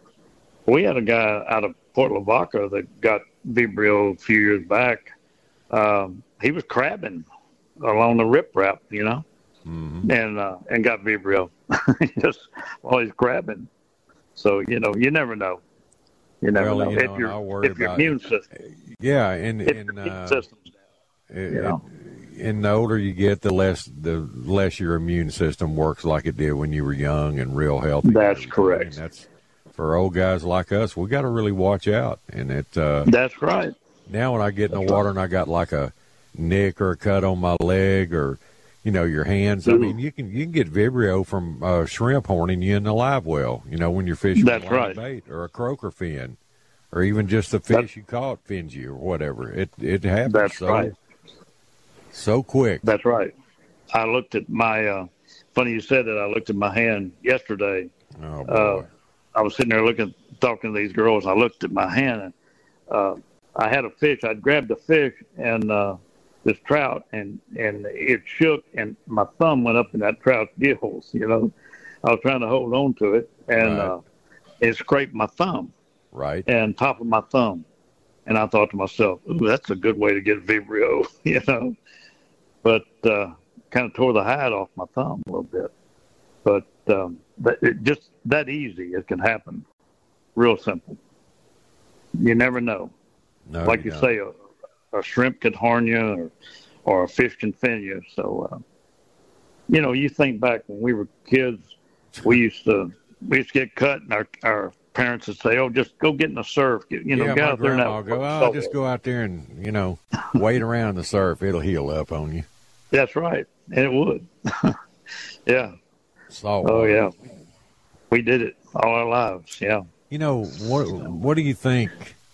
We had a guy out of Port Lavaca that got Vibrio a few years back. Um, he was crabbing along the riprap, you know, mm-hmm. and uh, and got Vibrio just while he's crabbing. So you know, you never know. You never well, know. You know if your if your about, immune system. Yeah, and if and your immune uh, system's down, it, you know. It, and the older you get, the less the less your immune system works like it did when you were young and real healthy. That's correct. And that's for old guys like us. We got to really watch out. And it. Uh, that's right. Now when I get in that's the water right. and I got like a nick or a cut on my leg or, you know, your hands. Mm-hmm. I mean, you can you can get Vibrio from uh, shrimp horning you in the live well. You know, when you're fishing that's with right. bait or a croaker fin, or even just the fish that's, you caught fins you or whatever. It it happens. That's so, right. So quick. That's right. I looked at my, uh, funny you said that, I looked at my hand yesterday. Oh, boy. Uh, I was sitting there looking, talking to these girls. I looked at my hand, and uh, I had a fish. I'd grabbed a fish and uh, this trout, and, and it shook, and my thumb went up in that trout's gills, you know. I was trying to hold on to it, and right. uh, it scraped my thumb. Right. And top of my thumb. And I thought to myself, ooh, that's a good way to get Vibrio, you know. But uh, kind of tore the hide off my thumb a little bit. But um, but it just that easy, it can happen. Real simple. You never know. No, like you you say, a, a shrimp could horn you, or, or a fish can fin you. So, uh, you know, you think back when we were kids, we used to we used to get cut, and our, our parents would say, "Oh, just go get in the surf. Get, you know, yeah, get my out there grandma and go, oh, just go out there and, you know, wade around in the surf. It'll heal up on you." That's right. And it would. yeah. Salt oh, water. yeah. We did it all our lives. Yeah. You know, what what do you think,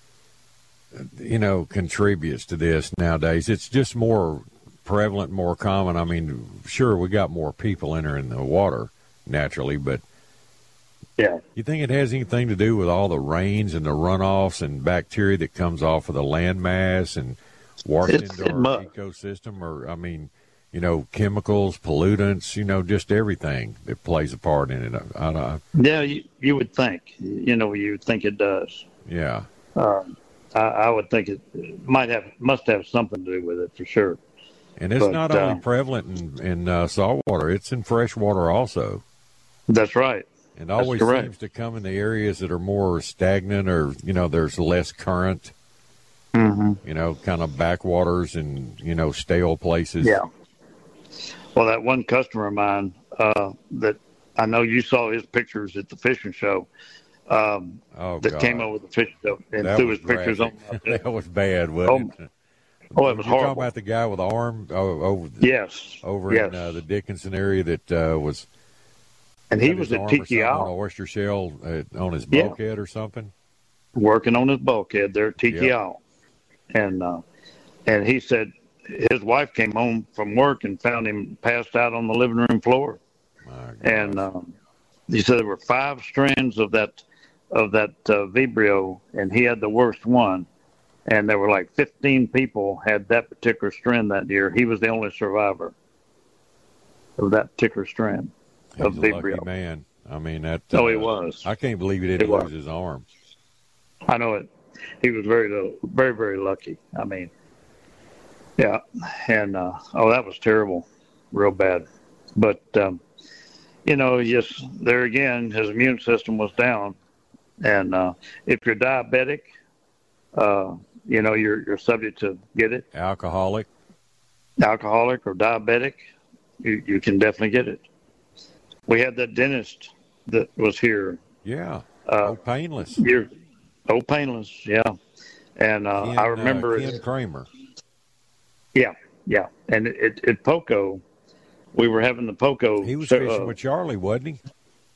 you know, contributes to this nowadays? It's just more prevalent, more common. I mean, sure, we got more people entering the water naturally, but yeah, you think it has anything to do with all the rains and the runoffs and bacteria that comes off of the landmass and washed It's, into our ecosystem? Or, I mean, you know, chemicals, pollutants, you know, just everything that plays a part in it. I, I, yeah, you, you would think. You know, you would think it does. Yeah. Um, I, I would think it might have, must have something to do with it for sure. And it's but, not uh, only prevalent in, in uh, saltwater; it's in freshwater also. That's right. It always seems to come in the areas that are more stagnant, or you know, there's less current. Mm-hmm. You know, kind of backwaters and you know, stale places. Yeah. Well, that one customer of mine uh, that I know you saw his pictures at the fishing show. Um, oh, that God. came over the fishing show and that threw was his pictures on. That was bad, wasn't oh, it? Oh, it was You're horrible. talking about the guy with the arm oh, over the, yes, over yes. in uh, the Dickinson area that uh, was. And he was at Tiki on Isle. an oyster shell uh, on his Yeah. bulkhead or something. Working on his bulkhead there at Tiki Yep. Isle. And, uh, and he said his wife came home from work and found him passed out on the living room floor. And um, he said there were five strands of that of that uh, Vibrio, and he had the worst one. And there were like fifteen people had that particular strand that year. He was the only survivor. of that particular strand He's of a Vibrio. lucky man. I mean, that. Oh, uh, he was. I can't believe he didn't He was. lose his arm. I know it. He was very, very, very lucky. I mean, yeah. And, uh, oh, that was terrible. Real bad. But, um, you know, just there again, his immune system was down. And uh, if you're diabetic, uh, you know, you're you're subject to get it. Alcoholic. Alcoholic or diabetic, you, you can definitely get it. We had that dentist that was here. Yeah. Uh, oh, painless. Year, oh, painless, yeah. And uh, Ken, I remember uh, Ken it. Kramer. Yeah, yeah. And at, at Poco, we were having the Poco. He was so, fishing uh, with Charlie, wasn't he?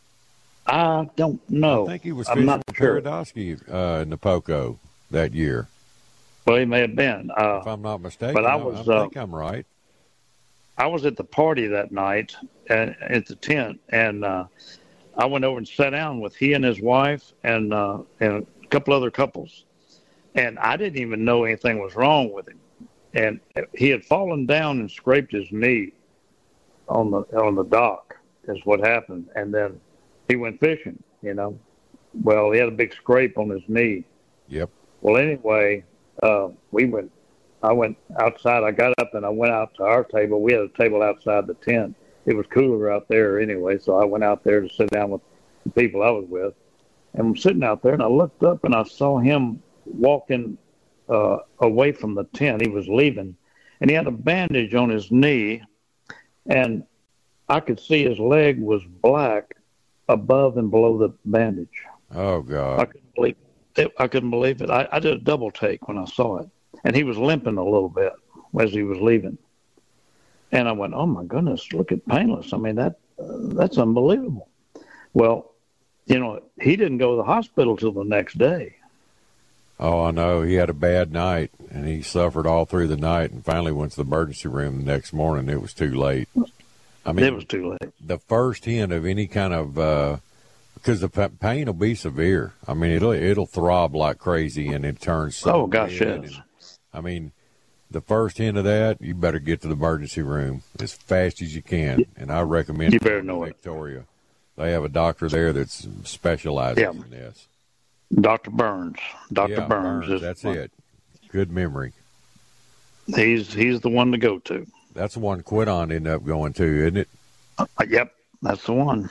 I don't know. I think he was I'm fishing not with sure. Paradosky uh, in the Poco that year. Well, he may have been. Uh, if I'm not mistaken, but I I, was. I uh, think I'm right. I was at the party that night at, at the tent, and uh, I went over and sat down with he and his wife and uh, and a couple other couples, and I didn't even know anything was wrong with him, and he had fallen down and scraped his knee on the on the dock is what happened, and then he went fishing. You know, well, he had a big scrape on his knee. Yep. Well, anyway, uh, we went. I went outside. I got up and I went out to our table. We had a table outside the tent. It was cooler out there anyway, so I went out there to sit down with the people I was with. And I'm sitting out there, and I looked up and I saw him walking uh, away from the tent. He was leaving, and he had a bandage on his knee, and I could see his leg was black above and below the bandage. Oh God! I couldn't believe it. I couldn't believe it. I, I did a double take when I saw it. And he was limping a little bit as he was leaving. And I went, oh, my goodness, look at Painless. I mean, that uh, that's unbelievable. Well, you know, he didn't go to the hospital till the next day. Oh, I know. He had a bad night, and he suffered all through the night, and finally went to the emergency room the next morning. It was too late. I mean, it was too late. The first hint of any kind of uh, because the pain will be severe. I mean, it'll it'll throb like crazy, and it turns. So oh gosh, red yes. And, I mean, the first hint of that, you better get to the emergency room as fast as you can. And I recommend you better know Victoria. It. They have a doctor there that's specializes yeah. in this. Doctor Burns. Doctor Yeah, Burns. Burns is that's one. it. Good memory. He's he's the one to go to. That's the one Quidon ended up going to, isn't it? Uh, yep, that's the one.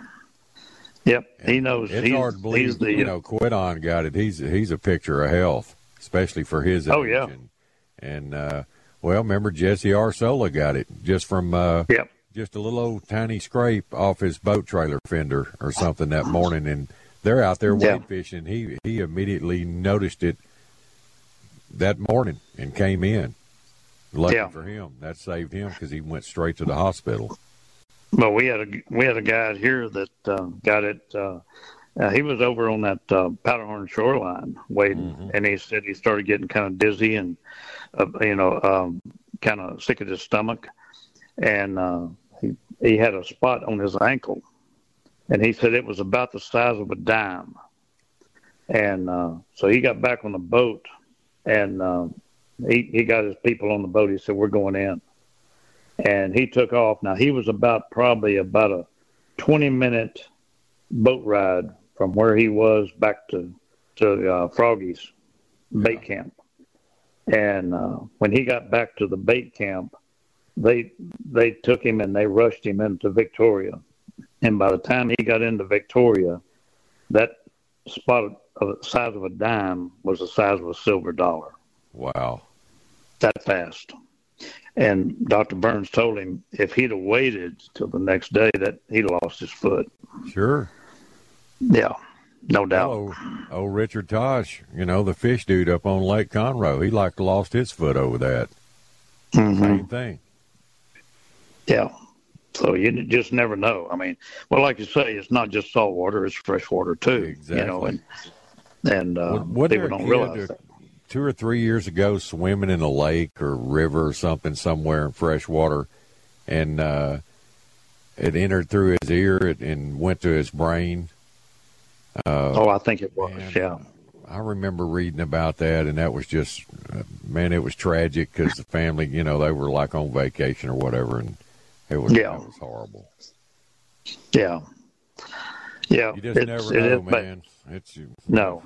Yep, and he knows. It's he's, hard to believe, he's the, you know, Quidon got it. He's he's a picture of health, especially for his age. Oh, yeah. And, and uh, well, remember Jesse Arsola got it just from uh, yep. just a little old tiny scrape off his boat trailer fender or something that morning, and they're out there wade Yeah. fishing. He he immediately noticed it that morning and came in. Lucky Yeah. for him, that saved him because he went straight to the hospital. Well, we had a we had a guy here that uh, got it. Uh, uh, he was over on that uh, Powderhorn shoreline wading, Mm-hmm. and he said he started getting kind of dizzy and uh, you know um, kind of sick at his stomach, and uh, he he had a spot on his ankle, and he said it was about the size of a dime, and uh, so he got back on the boat, and uh, he he got his people on the boat. He said, "We're going in." And he took off. Now, he was about probably about a twenty-minute boat ride from where he was back to, to uh, Froggy's bait camp. And uh, when he got back to the bait camp, they they took him and they rushed him into Victoria. And by the time he got into Victoria, that spot of the size of a dime was the size of a silver dollar. Wow. That fast. And Doctor Burns told him if he'd have waited till the next day, that he'd lost his foot. Sure. Yeah, no doubt. Oh, oh, Richard Tosh, you know, the fish dude up on Lake Conroe, he like lost his foot over that. Mm-hmm. Same thing. Yeah. So you just never know. I mean, well, like you say, it's not just salt water; it's fresh water too. Exactly. You know, and and uh, Wasn't people there a don't kid realize that that. two or three years ago swimming in a lake or river or something somewhere in fresh water, and uh, it entered through his ear and went to his brain. Uh, oh, I think it was. man, Yeah. I remember reading about that, and that was just, uh, man, it was tragic because the family, you know, they were like on vacation or whatever and It was, yeah. That was horrible. Yeah. Yeah. You just it's, never it know, is, man. It's No.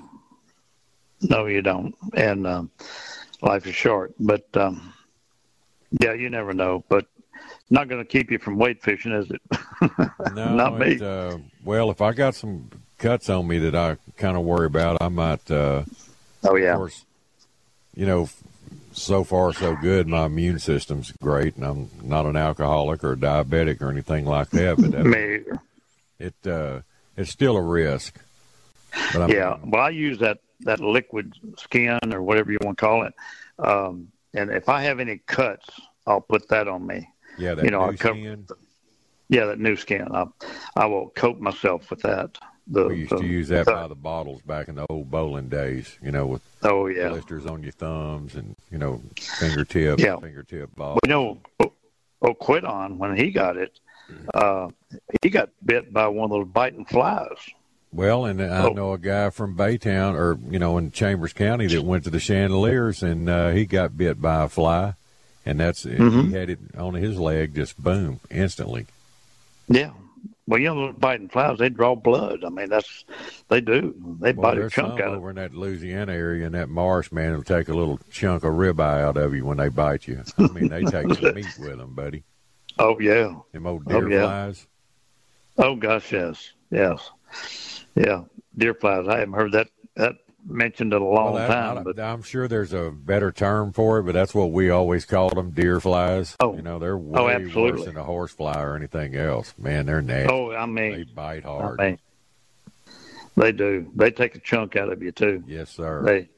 No, you don't. And um, life is short. But, um, yeah, you never know. But not going to keep you from weight fishing, is it? No, not me. It, uh, well, if I got some cuts on me that I kind of worry about, I might. Uh, oh yeah. Of course, you know, so far so good. My immune system's great, and I'm not an alcoholic or a diabetic or anything like that. But that, me, it uh, it's still a risk. But I yeah. mean, Well, I use that that liquid skin or whatever you want to call it, um, and if I have any cuts, I'll put that on me. Yeah, that you know, new I cover, skin. Yeah, that new skin. I, I will coat myself with that. The, we used the, to use that the, by the bottles back in the old bowling days, you know, with oh yeah, blisters on your thumbs and, you know, fingertip, yeah. fingertip Well, balls. you know, O'Quidon, when he got it, uh, he got bit by one of those biting flies. Well, and I oh. know a guy from Baytown, or, you know, in Chambers County that went to the Chandeliers, and uh, he got bit by a fly, and that's mm-hmm. he had it on his leg, just boom, instantly. Yeah. Well, you know, those biting flies, they draw blood. I mean, that's, they do. They well, bite a chunk out of it. Over in that Louisiana area, in that marsh, man, it'll take a little chunk of ribeye out of you when they bite you. I mean, they take some meat with them, buddy. Oh, yeah. Them old deer oh, yeah. flies. Oh, gosh, yes. Yes. Yeah, deer flies. I haven't heard that, that mentioned in a long well, that, time. I, but I'm sure there's a better term for it, but that's what we always called them, deer flies. Oh, you know, they're way oh, absolutely. worse than a horse fly or anything else. Man, they're nasty. Oh, I mean, they bite hard. I mean, they do. They take a chunk out of you too. Yes, sir. They,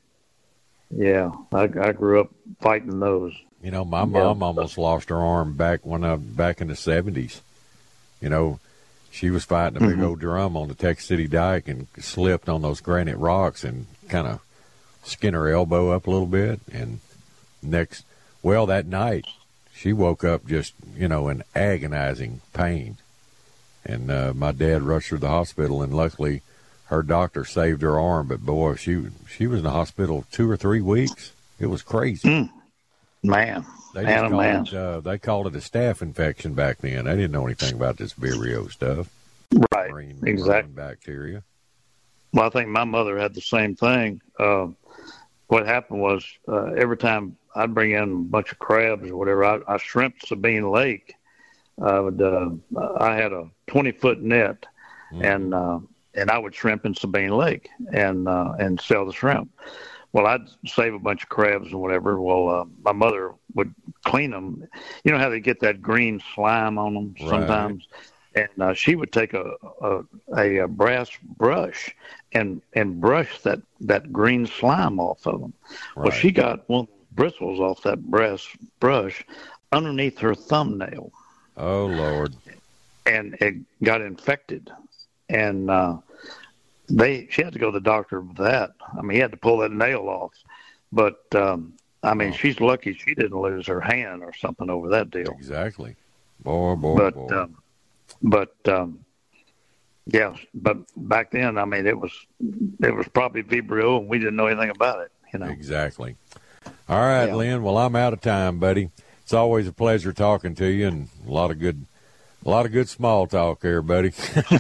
yeah, I, I grew up fighting those. You know, my mom yeah. almost lost her arm back when I back in the seventies. You know. She was fighting a big mm-hmm. old drum on the Texas City Dike and slipped on those granite rocks and kind of skinned her elbow up a little bit. And next, well, that night, she woke up just, you know, in agonizing pain. And uh, my dad rushed her to the hospital, and luckily her doctor saved her arm. But, boy, she she was in the hospital two or three weeks. It was crazy. Mm. Man. They man, just oh, called man. it, uh, they called it a staph infection back then. They didn't know anything about this Vibrio stuff. Right, Marine, exactly. Marine bacteria. Well, I think my mother had the same thing. Uh, what happened was uh, every time I'd bring in a bunch of crabs or whatever, I, I shrimped Sabine Lake. I would, uh, I had a twenty-foot net, mm. and uh, and I would shrimp in Sabine Lake and uh, and sell the shrimp. Well, I'd save a bunch of crabs and whatever. Well, uh, my mother would clean them. You know how they get that green slime on them right. sometimes? And uh, she would take a, a a brass brush and and brush that, that green slime off of them. Right. Well, she got one of the bristles off that brass brush underneath her thumbnail. Oh, Lord. And it got infected. And uh They she had to go to the doctor with that. I mean, he had to pull that nail off. But, um, I mean, oh. she's lucky she didn't lose her hand or something over that deal. Exactly. Boy, boy, but, boy. Um, but, um, yeah, but back then, I mean, it was it was probably Vibrio, and we didn't know anything about it, you know. Exactly. All right, yeah. Lynn. Well, I'm out of time, buddy. It's always a pleasure talking to you, and a lot of good, a lot of good small talk here, buddy.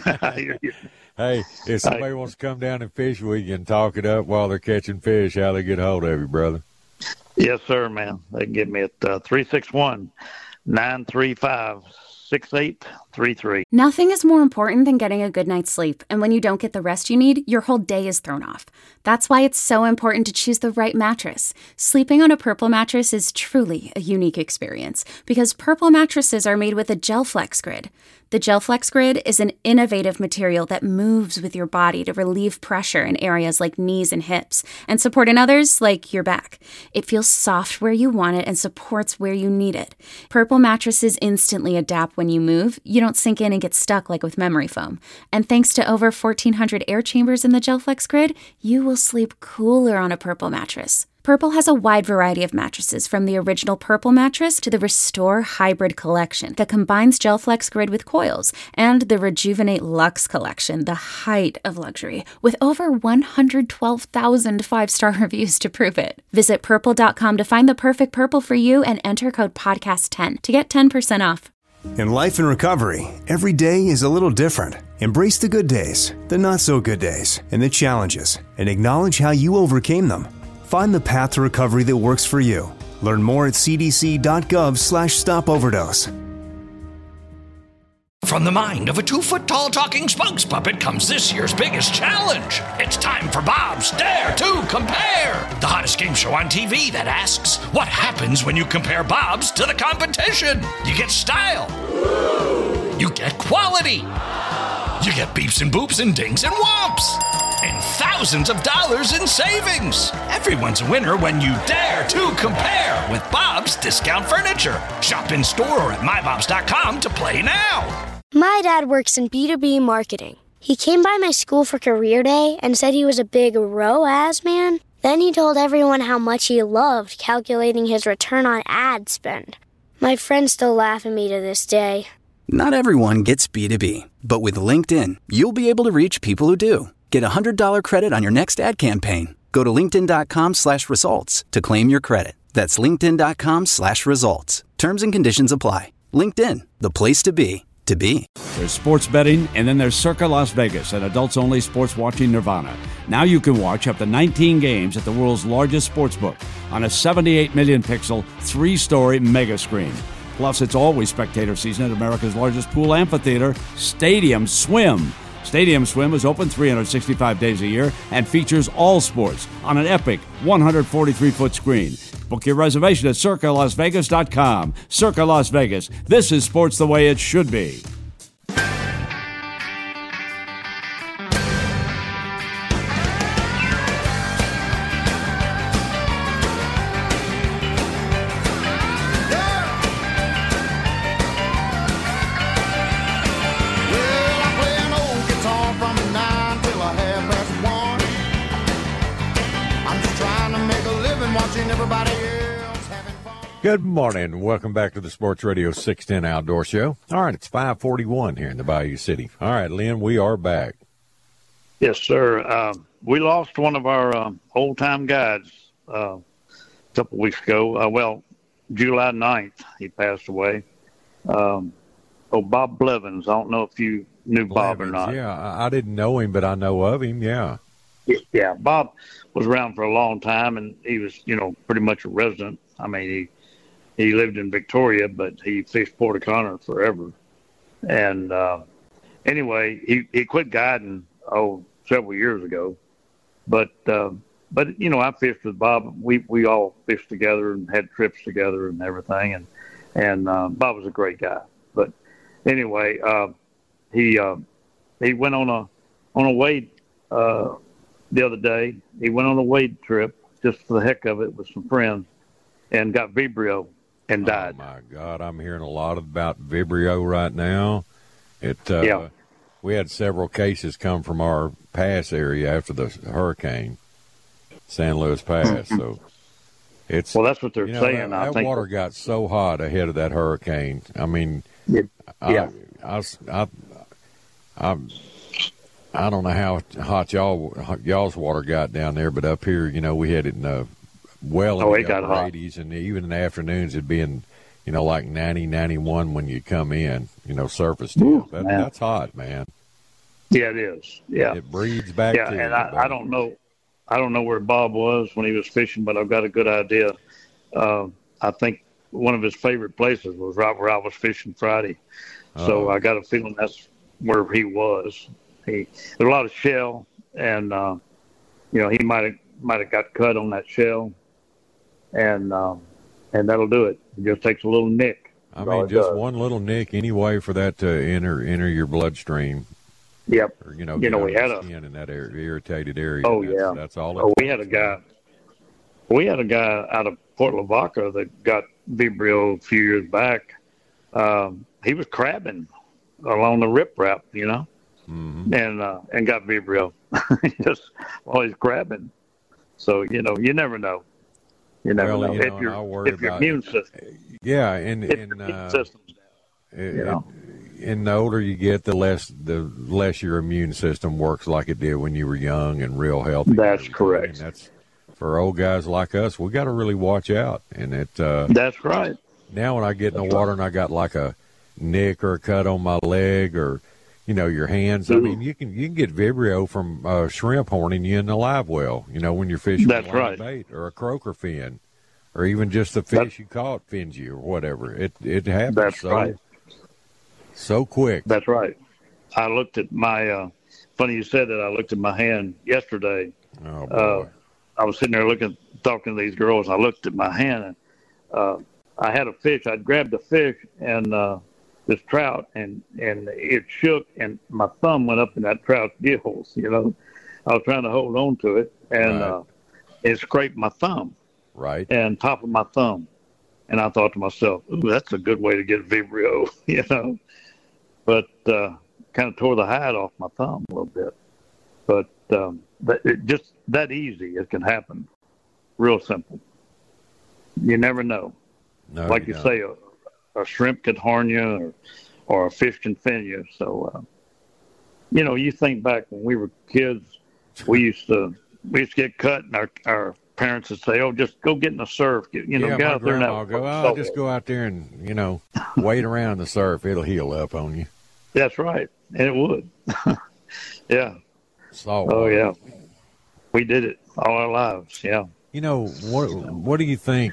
Hey, if somebody wants to come down and fish with you and talk it up while they're catching fish, how they get a hold of you, brother? Yes, sir, man. They can get me at uh, three six one, nine three five, six eight three three. Nothing is more important than getting a good night's sleep, and when you don't get the rest you need, your whole day is thrown off. That's why it's so important to choose the right mattress. Sleeping on a Purple mattress is truly a unique experience because Purple mattresses are made with a GelFlex Grid. The GelFlex Grid is an innovative material that moves with your body to relieve pressure in areas like knees and hips and support in others like your back. It feels soft where you want it and supports where you need it. Purple mattresses instantly adapt when you move. You don't sink in and get stuck like with memory foam. And thanks to over fourteen hundred air chambers in the GelFlex Grid, you will sleep cooler on a Purple mattress. Purple has a wide variety of mattresses, from the original Purple mattress to the Restore Hybrid collection that combines GelFlex Grid with coils, and the Rejuvenate Luxe collection, the height of luxury, with over one hundred twelve thousand five-star reviews to prove it. Visit purple dot com to find the perfect Purple for you and enter code podcast ten to get ten percent off. In life and recovery, every day is a little different. Embrace the good days, the not so good days, and the challenges, and acknowledge how you overcame them. Find the path to recovery that works for you. Learn more at cdc.gov slash stop overdose. From the mind of a two-foot-tall talking spokes puppet comes this year's biggest challenge. It's time for Bob's Dare to Compare, the hottest game show on T V that asks, what happens when you compare Bob's to the competition? You get style. You get quality. You get beeps and boops and dings and whomps. And thousands of dollars in savings. Everyone's a winner when you dare to compare with Bob's Discount Furniture. Shop in store or at my bobs dot com to play now. My dad works in B two B marketing. He came by my school for career day and said he was a big R O A S man. Then he told everyone how much he loved calculating his return on ad spend. My friends still laugh at me to this day. Not everyone gets B two B, but with LinkedIn, you'll be able to reach people who do. Get a one hundred dollars credit on your next ad campaign. Go to linkedin.com slash results to claim your credit. That's linkedin.com slash results. Terms and conditions apply. LinkedIn, the place to be, to be. There's sports betting, and then there's Circa Las Vegas, an adults-only sports watching nirvana. Now you can watch up to nineteen games at the world's largest sportsbook on a seventy-eight million pixel, three-story mega screen. Plus, it's always spectator season at America's largest pool amphitheater, Stadium Swim. Stadium Swim is open three hundred sixty-five days a year and features all sports on an epic one hundred forty-three foot screen. Book your reservation at circa las vegas dot com. Circa Las Vegas. This is sports the way it should be. Good morning. Welcome back to the Sports Radio six ten Outdoor Show. All right, it's five forty-one here in the Bayou City. All right, Lynn, we are back. Yes, sir. Uh, we lost one of our uh, old-time guides uh, a couple weeks ago. Uh, well, July ninth, he passed away. Um, oh, Bob Blevins. I don't know if you knew Bob Blevins, or not. Yeah, I, I didn't know him, but I know of him, yeah. Yeah, Bob was around for a long time, and he was, you know, pretty much a resident. I mean, he he lived in Victoria, but he fished Port O'Connor forever. And uh, anyway, he, he quit guiding, oh, several years ago. But, uh, but you know, I fished with Bob. We we all fished together and had trips together and everything. And, and uh, Bob was a great guy. But anyway, uh, he uh, he went on a on a wade uh, the other day. He went on a wade trip just for the heck of it with some friends and got Vibrio and died. Oh, my God. I'm hearing a lot about Vibrio right now. It uh, yeah. We had several cases come from our pass area after the hurricane, San Luis Pass. So it's well, that's what they're you know, saying. That, I that think water got so hot ahead of that hurricane. I mean, yeah, I, I, I, I, I don't know how hot y'all y'all's water got down there, but up here, you know, we had it in the well in oh, the it got upper hot. eighties, and even in the afternoons it'd be in, you know, like ninety, ninety-one when you come in, you know, surface Ooh, that, man. that's hot, man. Yeah, it is. Yeah, it breeds back. Yeah, to and you, I, I don't know, I don't know where Bob was when he was fishing, but I've got a good idea. Uh, I think one of his favorite places was right where I was fishing Friday, so oh. I got a feeling that's where he was. He there's a lot of shell, and uh, you know he might have might have got cut on that shell, and um, and that'll do it. It just takes a little nick. I mean, just one little nick anyway for that to enter enter your bloodstream. Yep. Or, you know, you get know out we the had a skin in that area, irritated area. Oh that's, yeah, that's all. It oh, we takes. had a guy. We had a guy out of Port Lavaca that got Vibrio a few years back. Um, he was crabbing along the riprap, you know, mm-hmm. and uh, and got Vibrio just while he's crabbing. So you know, you never know. You never well, know. You know if, your, I'll worry if your about, immune system. Yeah, and if and your immune uh, system's down, it, you know. it, and the older you get, the less the less your immune system works like it did when you were young and real healthy. That's correct. And that's for old guys like us. We got to really watch out. And it. Uh, that's right. Now when I get in that's the water right. and I got like a nick or a cut on my leg or, you know, your hands. I mean, you can you can get Vibrio from uh, shrimp horning you in the live well, you know, when you're fishing That's with a right. bait or a croaker fin, or even just the fish That's, you caught fins you or whatever. It it happens That's so, right. so quick. That's right. I looked at my, uh, funny you said that, I looked at my hand yesterday. Oh, boy. Uh, I was sitting there looking, talking to these girls, and I looked at my hand, and uh, I had a fish. I'd grabbed a fish and uh, this trout, and, and it shook, and my thumb went up in that trout's gills, you know. I was trying to hold on to it, and Right. uh, it scraped my thumb. Right. And top of my thumb. And I thought to myself, ooh, that's a good way to get Vibrio, you know. But uh, kind of tore the hide off my thumb a little bit. But um, that, it just that easy, it can happen. Real simple. You never know. No, like you don't. say, a, a shrimp could horn you or, or a fish can fin you. So, uh, you know, you think back when we were kids, we used to we used to get cut, and our, our parents would say, oh, just go get in the surf. Get, you know, yeah, get my out there and grandma have go, fun." oh, just go out there and, you know, wade around the surf. It'll heal up on you. That's right. And it would. Yeah. Salt Oh, water. yeah. We did it all our lives. Yeah. You know, what what do you think,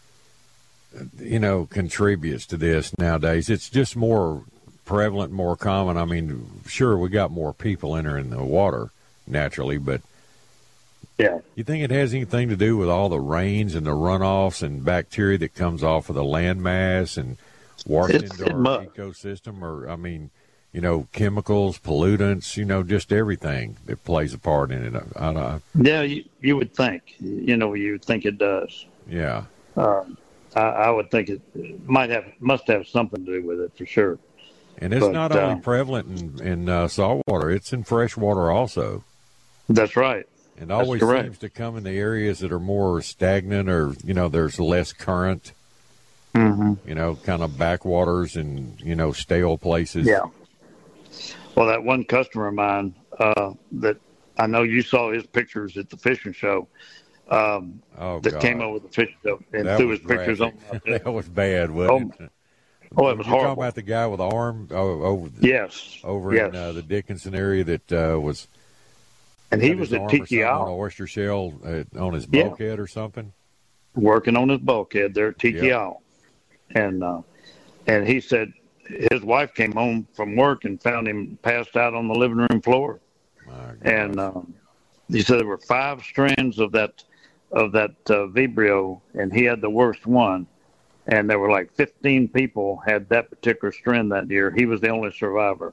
you know, contributes to this nowadays? It's just more prevalent, more common. I mean, sure, we got more people entering the water naturally, but yeah, you think it has anything to do with all the rains and the runoffs and bacteria that comes off of the landmass and washed It's- into it our must. ecosystem? Or, I mean, you know, chemicals, pollutants, you know, just everything that plays a part in it. I, I, Yeah, you, you would think. You know, you would think it does. yeah. Um, I, I would think it might have, must have something to do with it for sure. And it's But, not uh, only prevalent in, in uh, saltwater, it's in freshwater also. That's right. It That's always correct. seems to come in the areas that are more stagnant or, you know, there's less current, Mm-hmm. you know, kind of backwaters and, you know, stale places. Yeah. Well, that one customer of mine uh, that I know you saw his pictures at the fishing show um, Oh, that God. came over the fishing show and That threw was his pictures on. graphic. That was bad, wasn't it? Oh, it was You're talking horrible. about the guy with the arm oh, over the, Yes. over yes. in uh, the Dickinson area that uh, was And he had was his at arm or Tiki something on Owl. an oyster shell uh, on his Yeah. bulkhead or something. Working on his bulkhead there at Tiki Yep. Owl. And, uh, and he said his wife came home from work and found him passed out on the living room floor. And um, he said there were five strands of that of that uh, Vibrio, and he had the worst one. And there were like fifteen people had that particular strand that year. He was the only survivor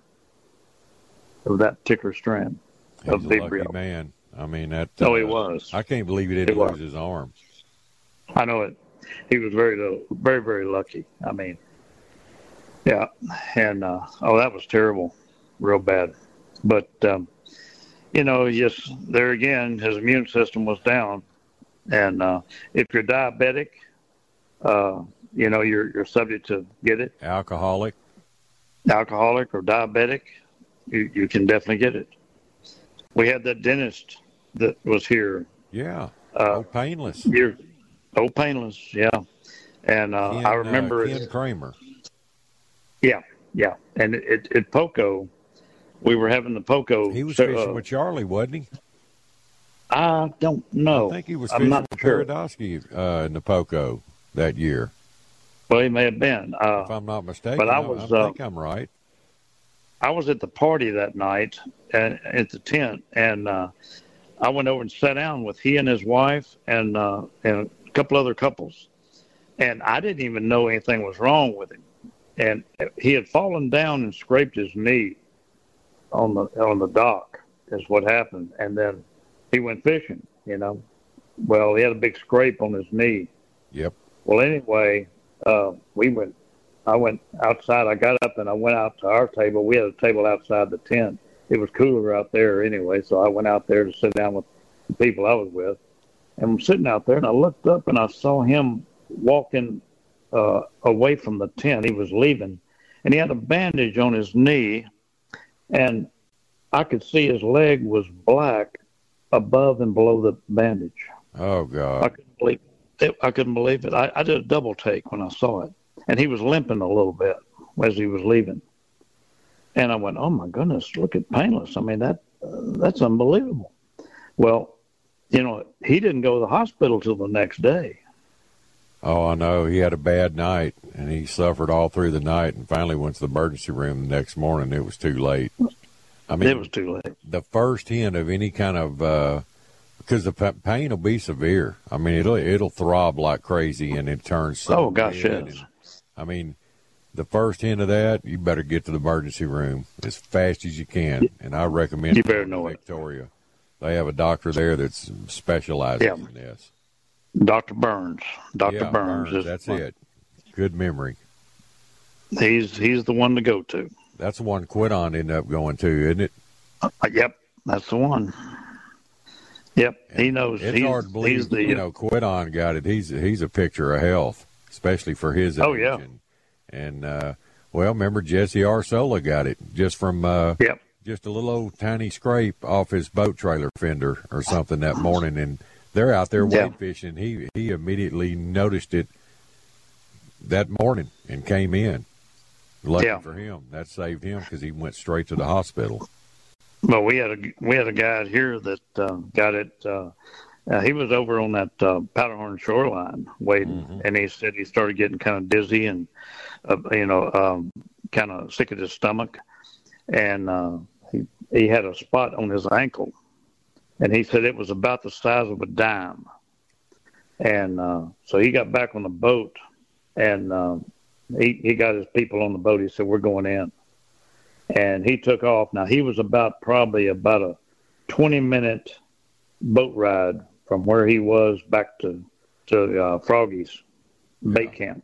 of that particular strand He's of a Vibrio. lucky man. I mean, that. Oh, he uh, was. I can't believe he He didn't was. lose his arm. I know it. He was very, very, very lucky. I mean, yeah. And, uh, oh, that was terrible. Real bad. But, um, you know, yes, there again, his immune system was down. And uh, if you're diabetic, uh, you know, you're, you're subject to get it. Alcoholic. Alcoholic or diabetic, you, you can definitely get it. We had that dentist that was here. Yeah. Uh, oh, painless. Year, oh, painless, yeah. And uh, Ken, I remember uh, it. Ken Kramer. Yeah, yeah. And at, at Poco, we were having the Poco. He was so, fishing uh, with Charlie, wasn't he? I don't know. I think he was I'm fishing not with sure. Paradosky uh, in the Poco that year. Well, he may have been. Uh, if I'm not mistaken, but I I, was, I uh, think I'm right. I was at the party that night and, at the tent, and uh, I went over and sat down with he and his wife and uh, and a couple other couples. And I didn't even know anything was wrong with him. And he had fallen down and scraped his knee on the on the dock is what happened. And then he went fishing, you know. Well, he had a big scrape on his knee. Yep. Well, anyway, uh, we went, I went outside. I got up and I went out to our table. We had a table outside the tent. It was cooler out there anyway, so I went out there to sit down with the people I was with. And I'm sitting out there, and I looked up and I saw him walking uh, away from the tent. He was leaving, and he had a bandage on his knee, and I could see his leg was black above and below the bandage. Oh, I God. couldn't believe it. I couldn't believe it. I, I did a double take when I saw it, and he was limping a little bit. as he was leaving. And I went, oh, my goodness, look at Painless. I mean, that uh, that's unbelievable. Well, you know, he didn't go to the hospital till the next day. Oh, I know. He had a bad night, and he suffered all through the night, and finally went to the emergency room the next morning. It was too late. I mean, it was too late. The first hint of any kind of uh, because the p- pain will be severe. I mean, it'll it'll throb like crazy, and it turns. So oh gosh, yes. And, I mean, the first hint of that, you better get to the emergency room as fast as you can, and I recommend you better know Victoria. It. They have a doctor there that's specializes yeah. in this. Doctor Burns. Doctor Yeah, Burns. Burns is that's one. it. Good memory. He's he's the one to go to. That's the one Quidon ended up going to, isn't it? Uh, yep, that's the one. Yep, he knows. It's he's, hard to believe, he's the, you know, Quidon got it. He's he's a picture of health, especially for his age. Oh, yeah. And, and uh, well, remember Jesse Arsola got it just from uh, yep. just a little old tiny scrape off his boat trailer fender or something that morning, and they're out there Yeah. wade fishing. He he immediately noticed it that morning and came in. Lucky Yeah. for him, that saved him because he went straight to the hospital. Well, we had a we had a guy here that uh, got it. Uh, uh, he was over on that uh, Powderhorn shoreline waiting, Mm-hmm. and he said he started getting kind of dizzy and uh, you know um, kind of sick at his stomach, and uh, he he had a spot on his ankle, and he said it was about the size of a dime, and uh, so he got back on the boat, and uh, he he got his people on the boat. He said, "We're going in." And he took off. Now, he was about probably about a twenty-minute boat ride from where he was back to, to uh, Froggy's bait camp.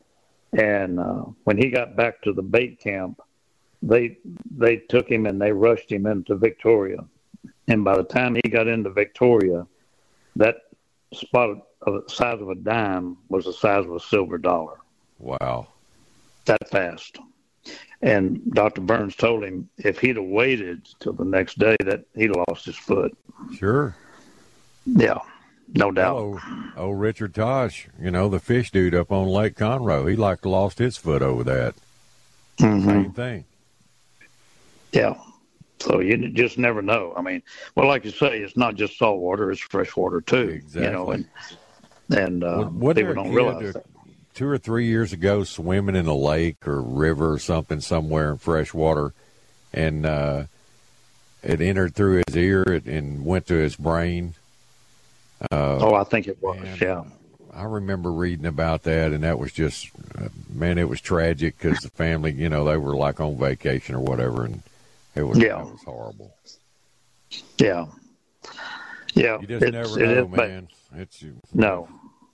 And uh, when he got back to the bait camp, they they took him and they rushed him into Victoria. And by the time he got into Victoria, that spot of the size of a dime was the size of a silver dollar. Wow. That fast. And Doctor Burns told him if he'd have waited till the next day that he'd lost his foot. Sure. Yeah, no doubt. Oh, oh, Richard Tosh, you know, the fish dude up on Lake Conroe, he like lost his foot over that. Mm-hmm. Same thing. Yeah. So you just never know. I mean, well, like you say, it's not just salt water; it's fresh water too. Exactly. You know, and and uh, Wasn't people there a don't kid realize that- that. Two or three years ago, swimming in a lake or river or something somewhere in fresh water, and uh, it entered through his ear and went to his brain. Uh, Oh, I think it was. man, Yeah. I remember reading about that, and that was just, uh, man, it was tragic because the family, you know, they were like on vacation or whatever, and it was, Yeah. that was horrible. Yeah. Yeah. You just it's- never it know, is, but- man. It's No.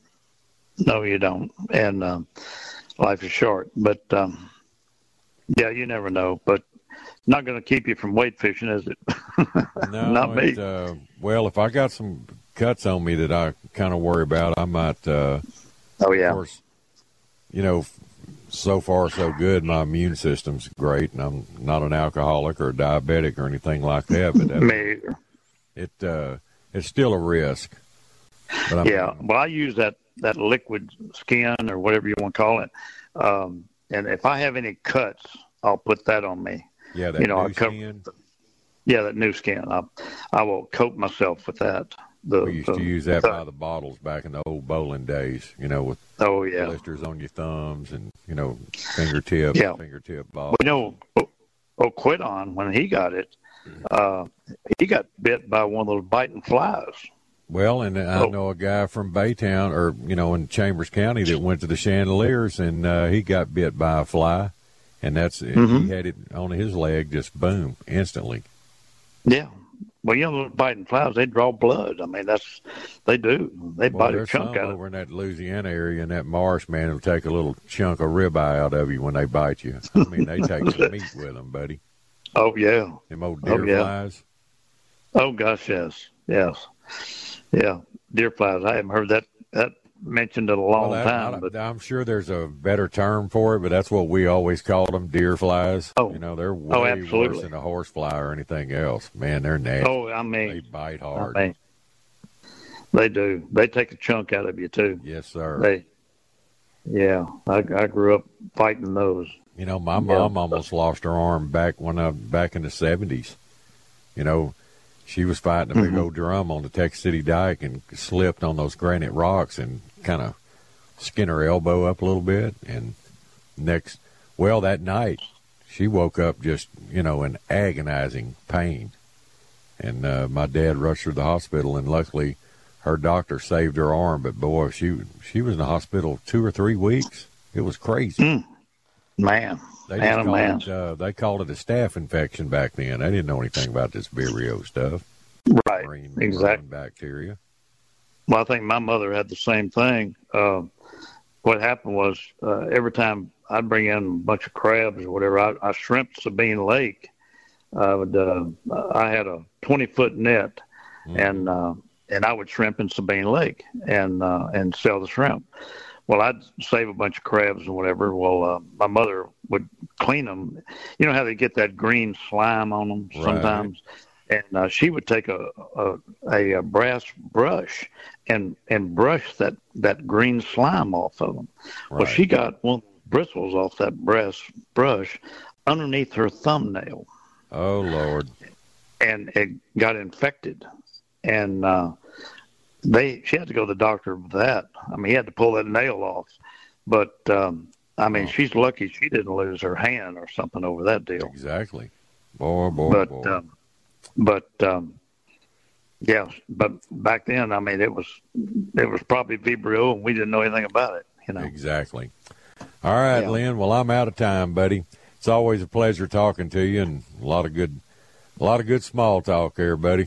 No, you don't. And um, life is short. But, um, yeah, you never know. But not going to keep you from weight fishing, is it? No, Not me. it, uh, well, if I got some cuts on me that I kind of worry about, I might. Uh, oh yeah. Of course, you know, so far so good. My immune system's great, and I'm not an alcoholic or a diabetic or anything like that. But that, Me either. it uh, it's still a risk. But I'm, Yeah. Well, I use that, that liquid skin or whatever you want to call it. Um, and if I have any cuts, I'll put that on me. yeah, that you know, new I cover- skin. Yeah, that new skin. I, I will coat myself with that. The, We used the- to use that the- by the bottles back in the old bowling days. You know, with Oh, yeah. blisters on your thumbs and you know fingertip, Yeah. fingertip Well, balls. you know, O'Quidon, when he got it, uh, he got bit by one of those biting flies. Well, and I Oh. know a guy from Baytown, or you know, in Chambers County, that went to the Chandeliers, and uh, he got bit by a fly, and that's Mhm. he had it on his leg, just boom, instantly. Yeah. Well, you know, those biting flies, they draw blood. I mean, that's, they do. They Well, bite a there's chunk some out of over in that Louisiana area in that marsh, man. It'll take a little chunk of ribeye out of you when they bite you. I mean, they take some meat with them, buddy. Oh, yeah. Them old Oh, deer yeah. flies. Oh, gosh, yes. Yes. Yeah. Deer flies. I haven't heard that, that mentioned in a long Well, that- time. I, But I'm sure there's a better term for it, but that's what we always called them, deer flies. Oh. You know, they're way absolutely. worse than a horse fly or anything else. Man, they're nasty. Oh, I mean, They bite I hard. mean, they do. They take a chunk out of you, too. Yes, sir. They, yeah, I, I grew up fighting those. You know, my mom almost lost her arm back when I, back in the seventies. You know, she was fighting a big mm-hmm. old drum on the Texas City Dike and slipped on those granite rocks and kind of skinned her elbow up a little bit. And next, well, that night, she woke up just, you know, in agonizing pain. And uh, my dad rushed her to the hospital, and luckily her doctor saved her arm. But, boy, she she was in the hospital two or three weeks. It was crazy. Mm. Man. They, man, just called man. It, uh, they called it a staph infection back then. They didn't know anything about this Vibrio stuff. Right, Marine, exactly. Marine bacteria. Well, I think my mother had the same thing. Uh, what happened was uh, every time I'd bring in a bunch of crabs or whatever, I, I shrimped Sabine Lake. I would, uh, I had a twenty-foot net, mm. and uh, and I would shrimp in Sabine Lake and uh, and sell the shrimp. Well, I'd save a bunch of crabs and whatever. Well, uh, my mother would clean them. You know how they get that green slime on them sometimes? Right. And uh, she would take a, a, a, a brass brush and and brush that, that green slime off of them. Right. Well, she got one of the bristles off that brass brush underneath her thumbnail. Oh, Lord. And it got infected. And uh, they she had to go to the doctor for that. I mean, he had to pull that nail off. But, um, I mean, oh. she's lucky she didn't lose her hand or something over that deal. Exactly. Boy, boy, but, boy. Um, but, um, yeah, but back then, I mean, it was it was probably Vibrio, and we didn't know anything about it, you know. Exactly. All right, yeah. Lynn. Well, I'm out of time, buddy. It's always a pleasure talking to you, and a lot of good, a lot of good small talk there, buddy.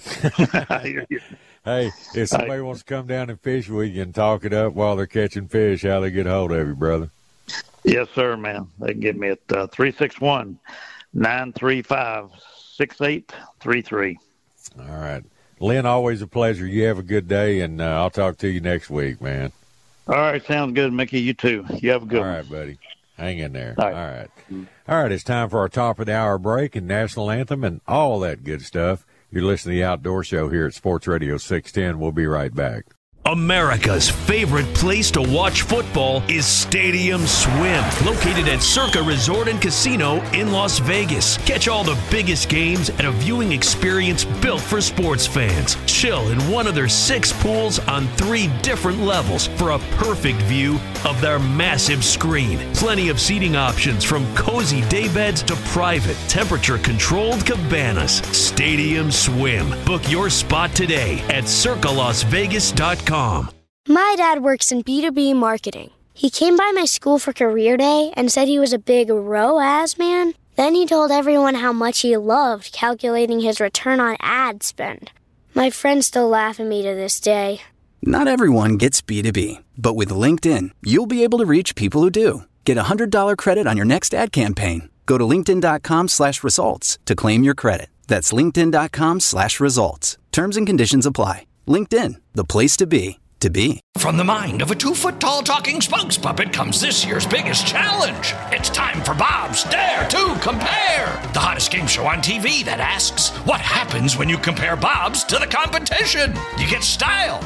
Hey, if somebody wants to come down and fish with you and talk it up while they're catching fish, how they get a hold of you, brother? Yes, sir, man. They can get me at uh, three six one, nine three five, six eight three three. All right. Lynn, always a pleasure. You have a good day, and uh, I'll talk to you next week, man. All right, sounds good, Mickey. You too. You have a good one. one. All right, buddy. Hang in there. All right. All right. All right, it's time for our top of the hour break and national anthem and all that good stuff. You're listening to the Outdoor Show here at Sports Radio six ten. We'll be right back. America's favorite place to watch football is Stadium Swim, located at Circa Resort and Casino in Las Vegas. Catch all the biggest games at a viewing experience built for sports fans. Chill in one of their six pools on three different levels for a perfect view of their massive screen. Plenty of seating options from cozy daybeds to private, temperature-controlled cabanas. Stadium Swim. Book your spot today at circa las vegas dot com. My dad works in B two B marketing. He came by my school for career day and said he was a big R O A S man. Then he told everyone how much he loved calculating his return on ad spend. My friends still laugh at me to this day. Not everyone gets B two B, but with LinkedIn, you'll be able to reach people who do. Get a one hundred dollars credit on your next ad campaign. Go to linkedin.com slash results to claim your credit. That's linkedin.com slash results. Terms and conditions apply. LinkedIn, the place to be, to be. From the mind of a two-foot-tall talking spokes puppet comes this year's biggest challenge. It's time for Bob's Dare to Compare, the hottest game show on T V that asks, what happens when you compare Bob's to the competition? You get style.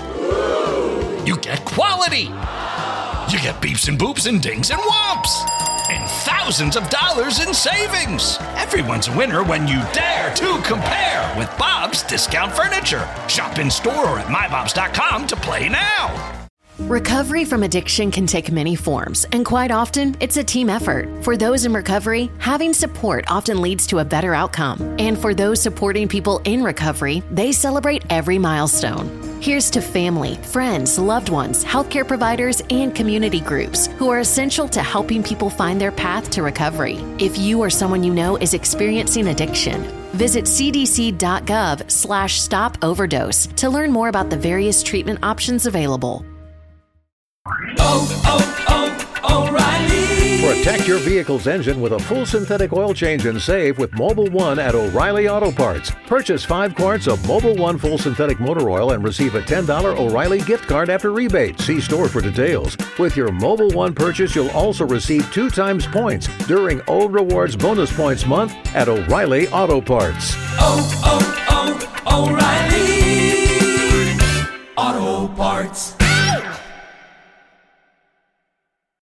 You get quality. You get beeps and boops and dings and whomps. And thousands of dollars in savings. Everyone's a winner when you dare to compare with Bob's Discount Furniture. Shop in store or at my bobs dot com to play now. Recovery from addiction can take many forms, and quite often, it's a team effort. For those in recovery, having support often leads to a better outcome. And for those supporting people in recovery, they celebrate every milestone. Here's to family, friends, loved ones, healthcare providers, and community groups who are essential to helping people find their path to recovery. If you or someone you know is experiencing addiction, visit cdc.gov slash stop overdose to learn more about the various treatment options available. Oh, oh, oh, O'Reilly. Protect your vehicle's engine with a full synthetic oil change and save with Mobil one at O'Reilly Auto Parts. Purchase five quarts of Mobil one full synthetic motor oil and receive a ten dollars O'Reilly gift card after rebate. See store for details. With your Mobil one purchase, you'll also receive two times points during Old Rewards Bonus Points Month at O'Reilly Auto Parts. Oh, oh, oh, O'Reilly Auto Parts.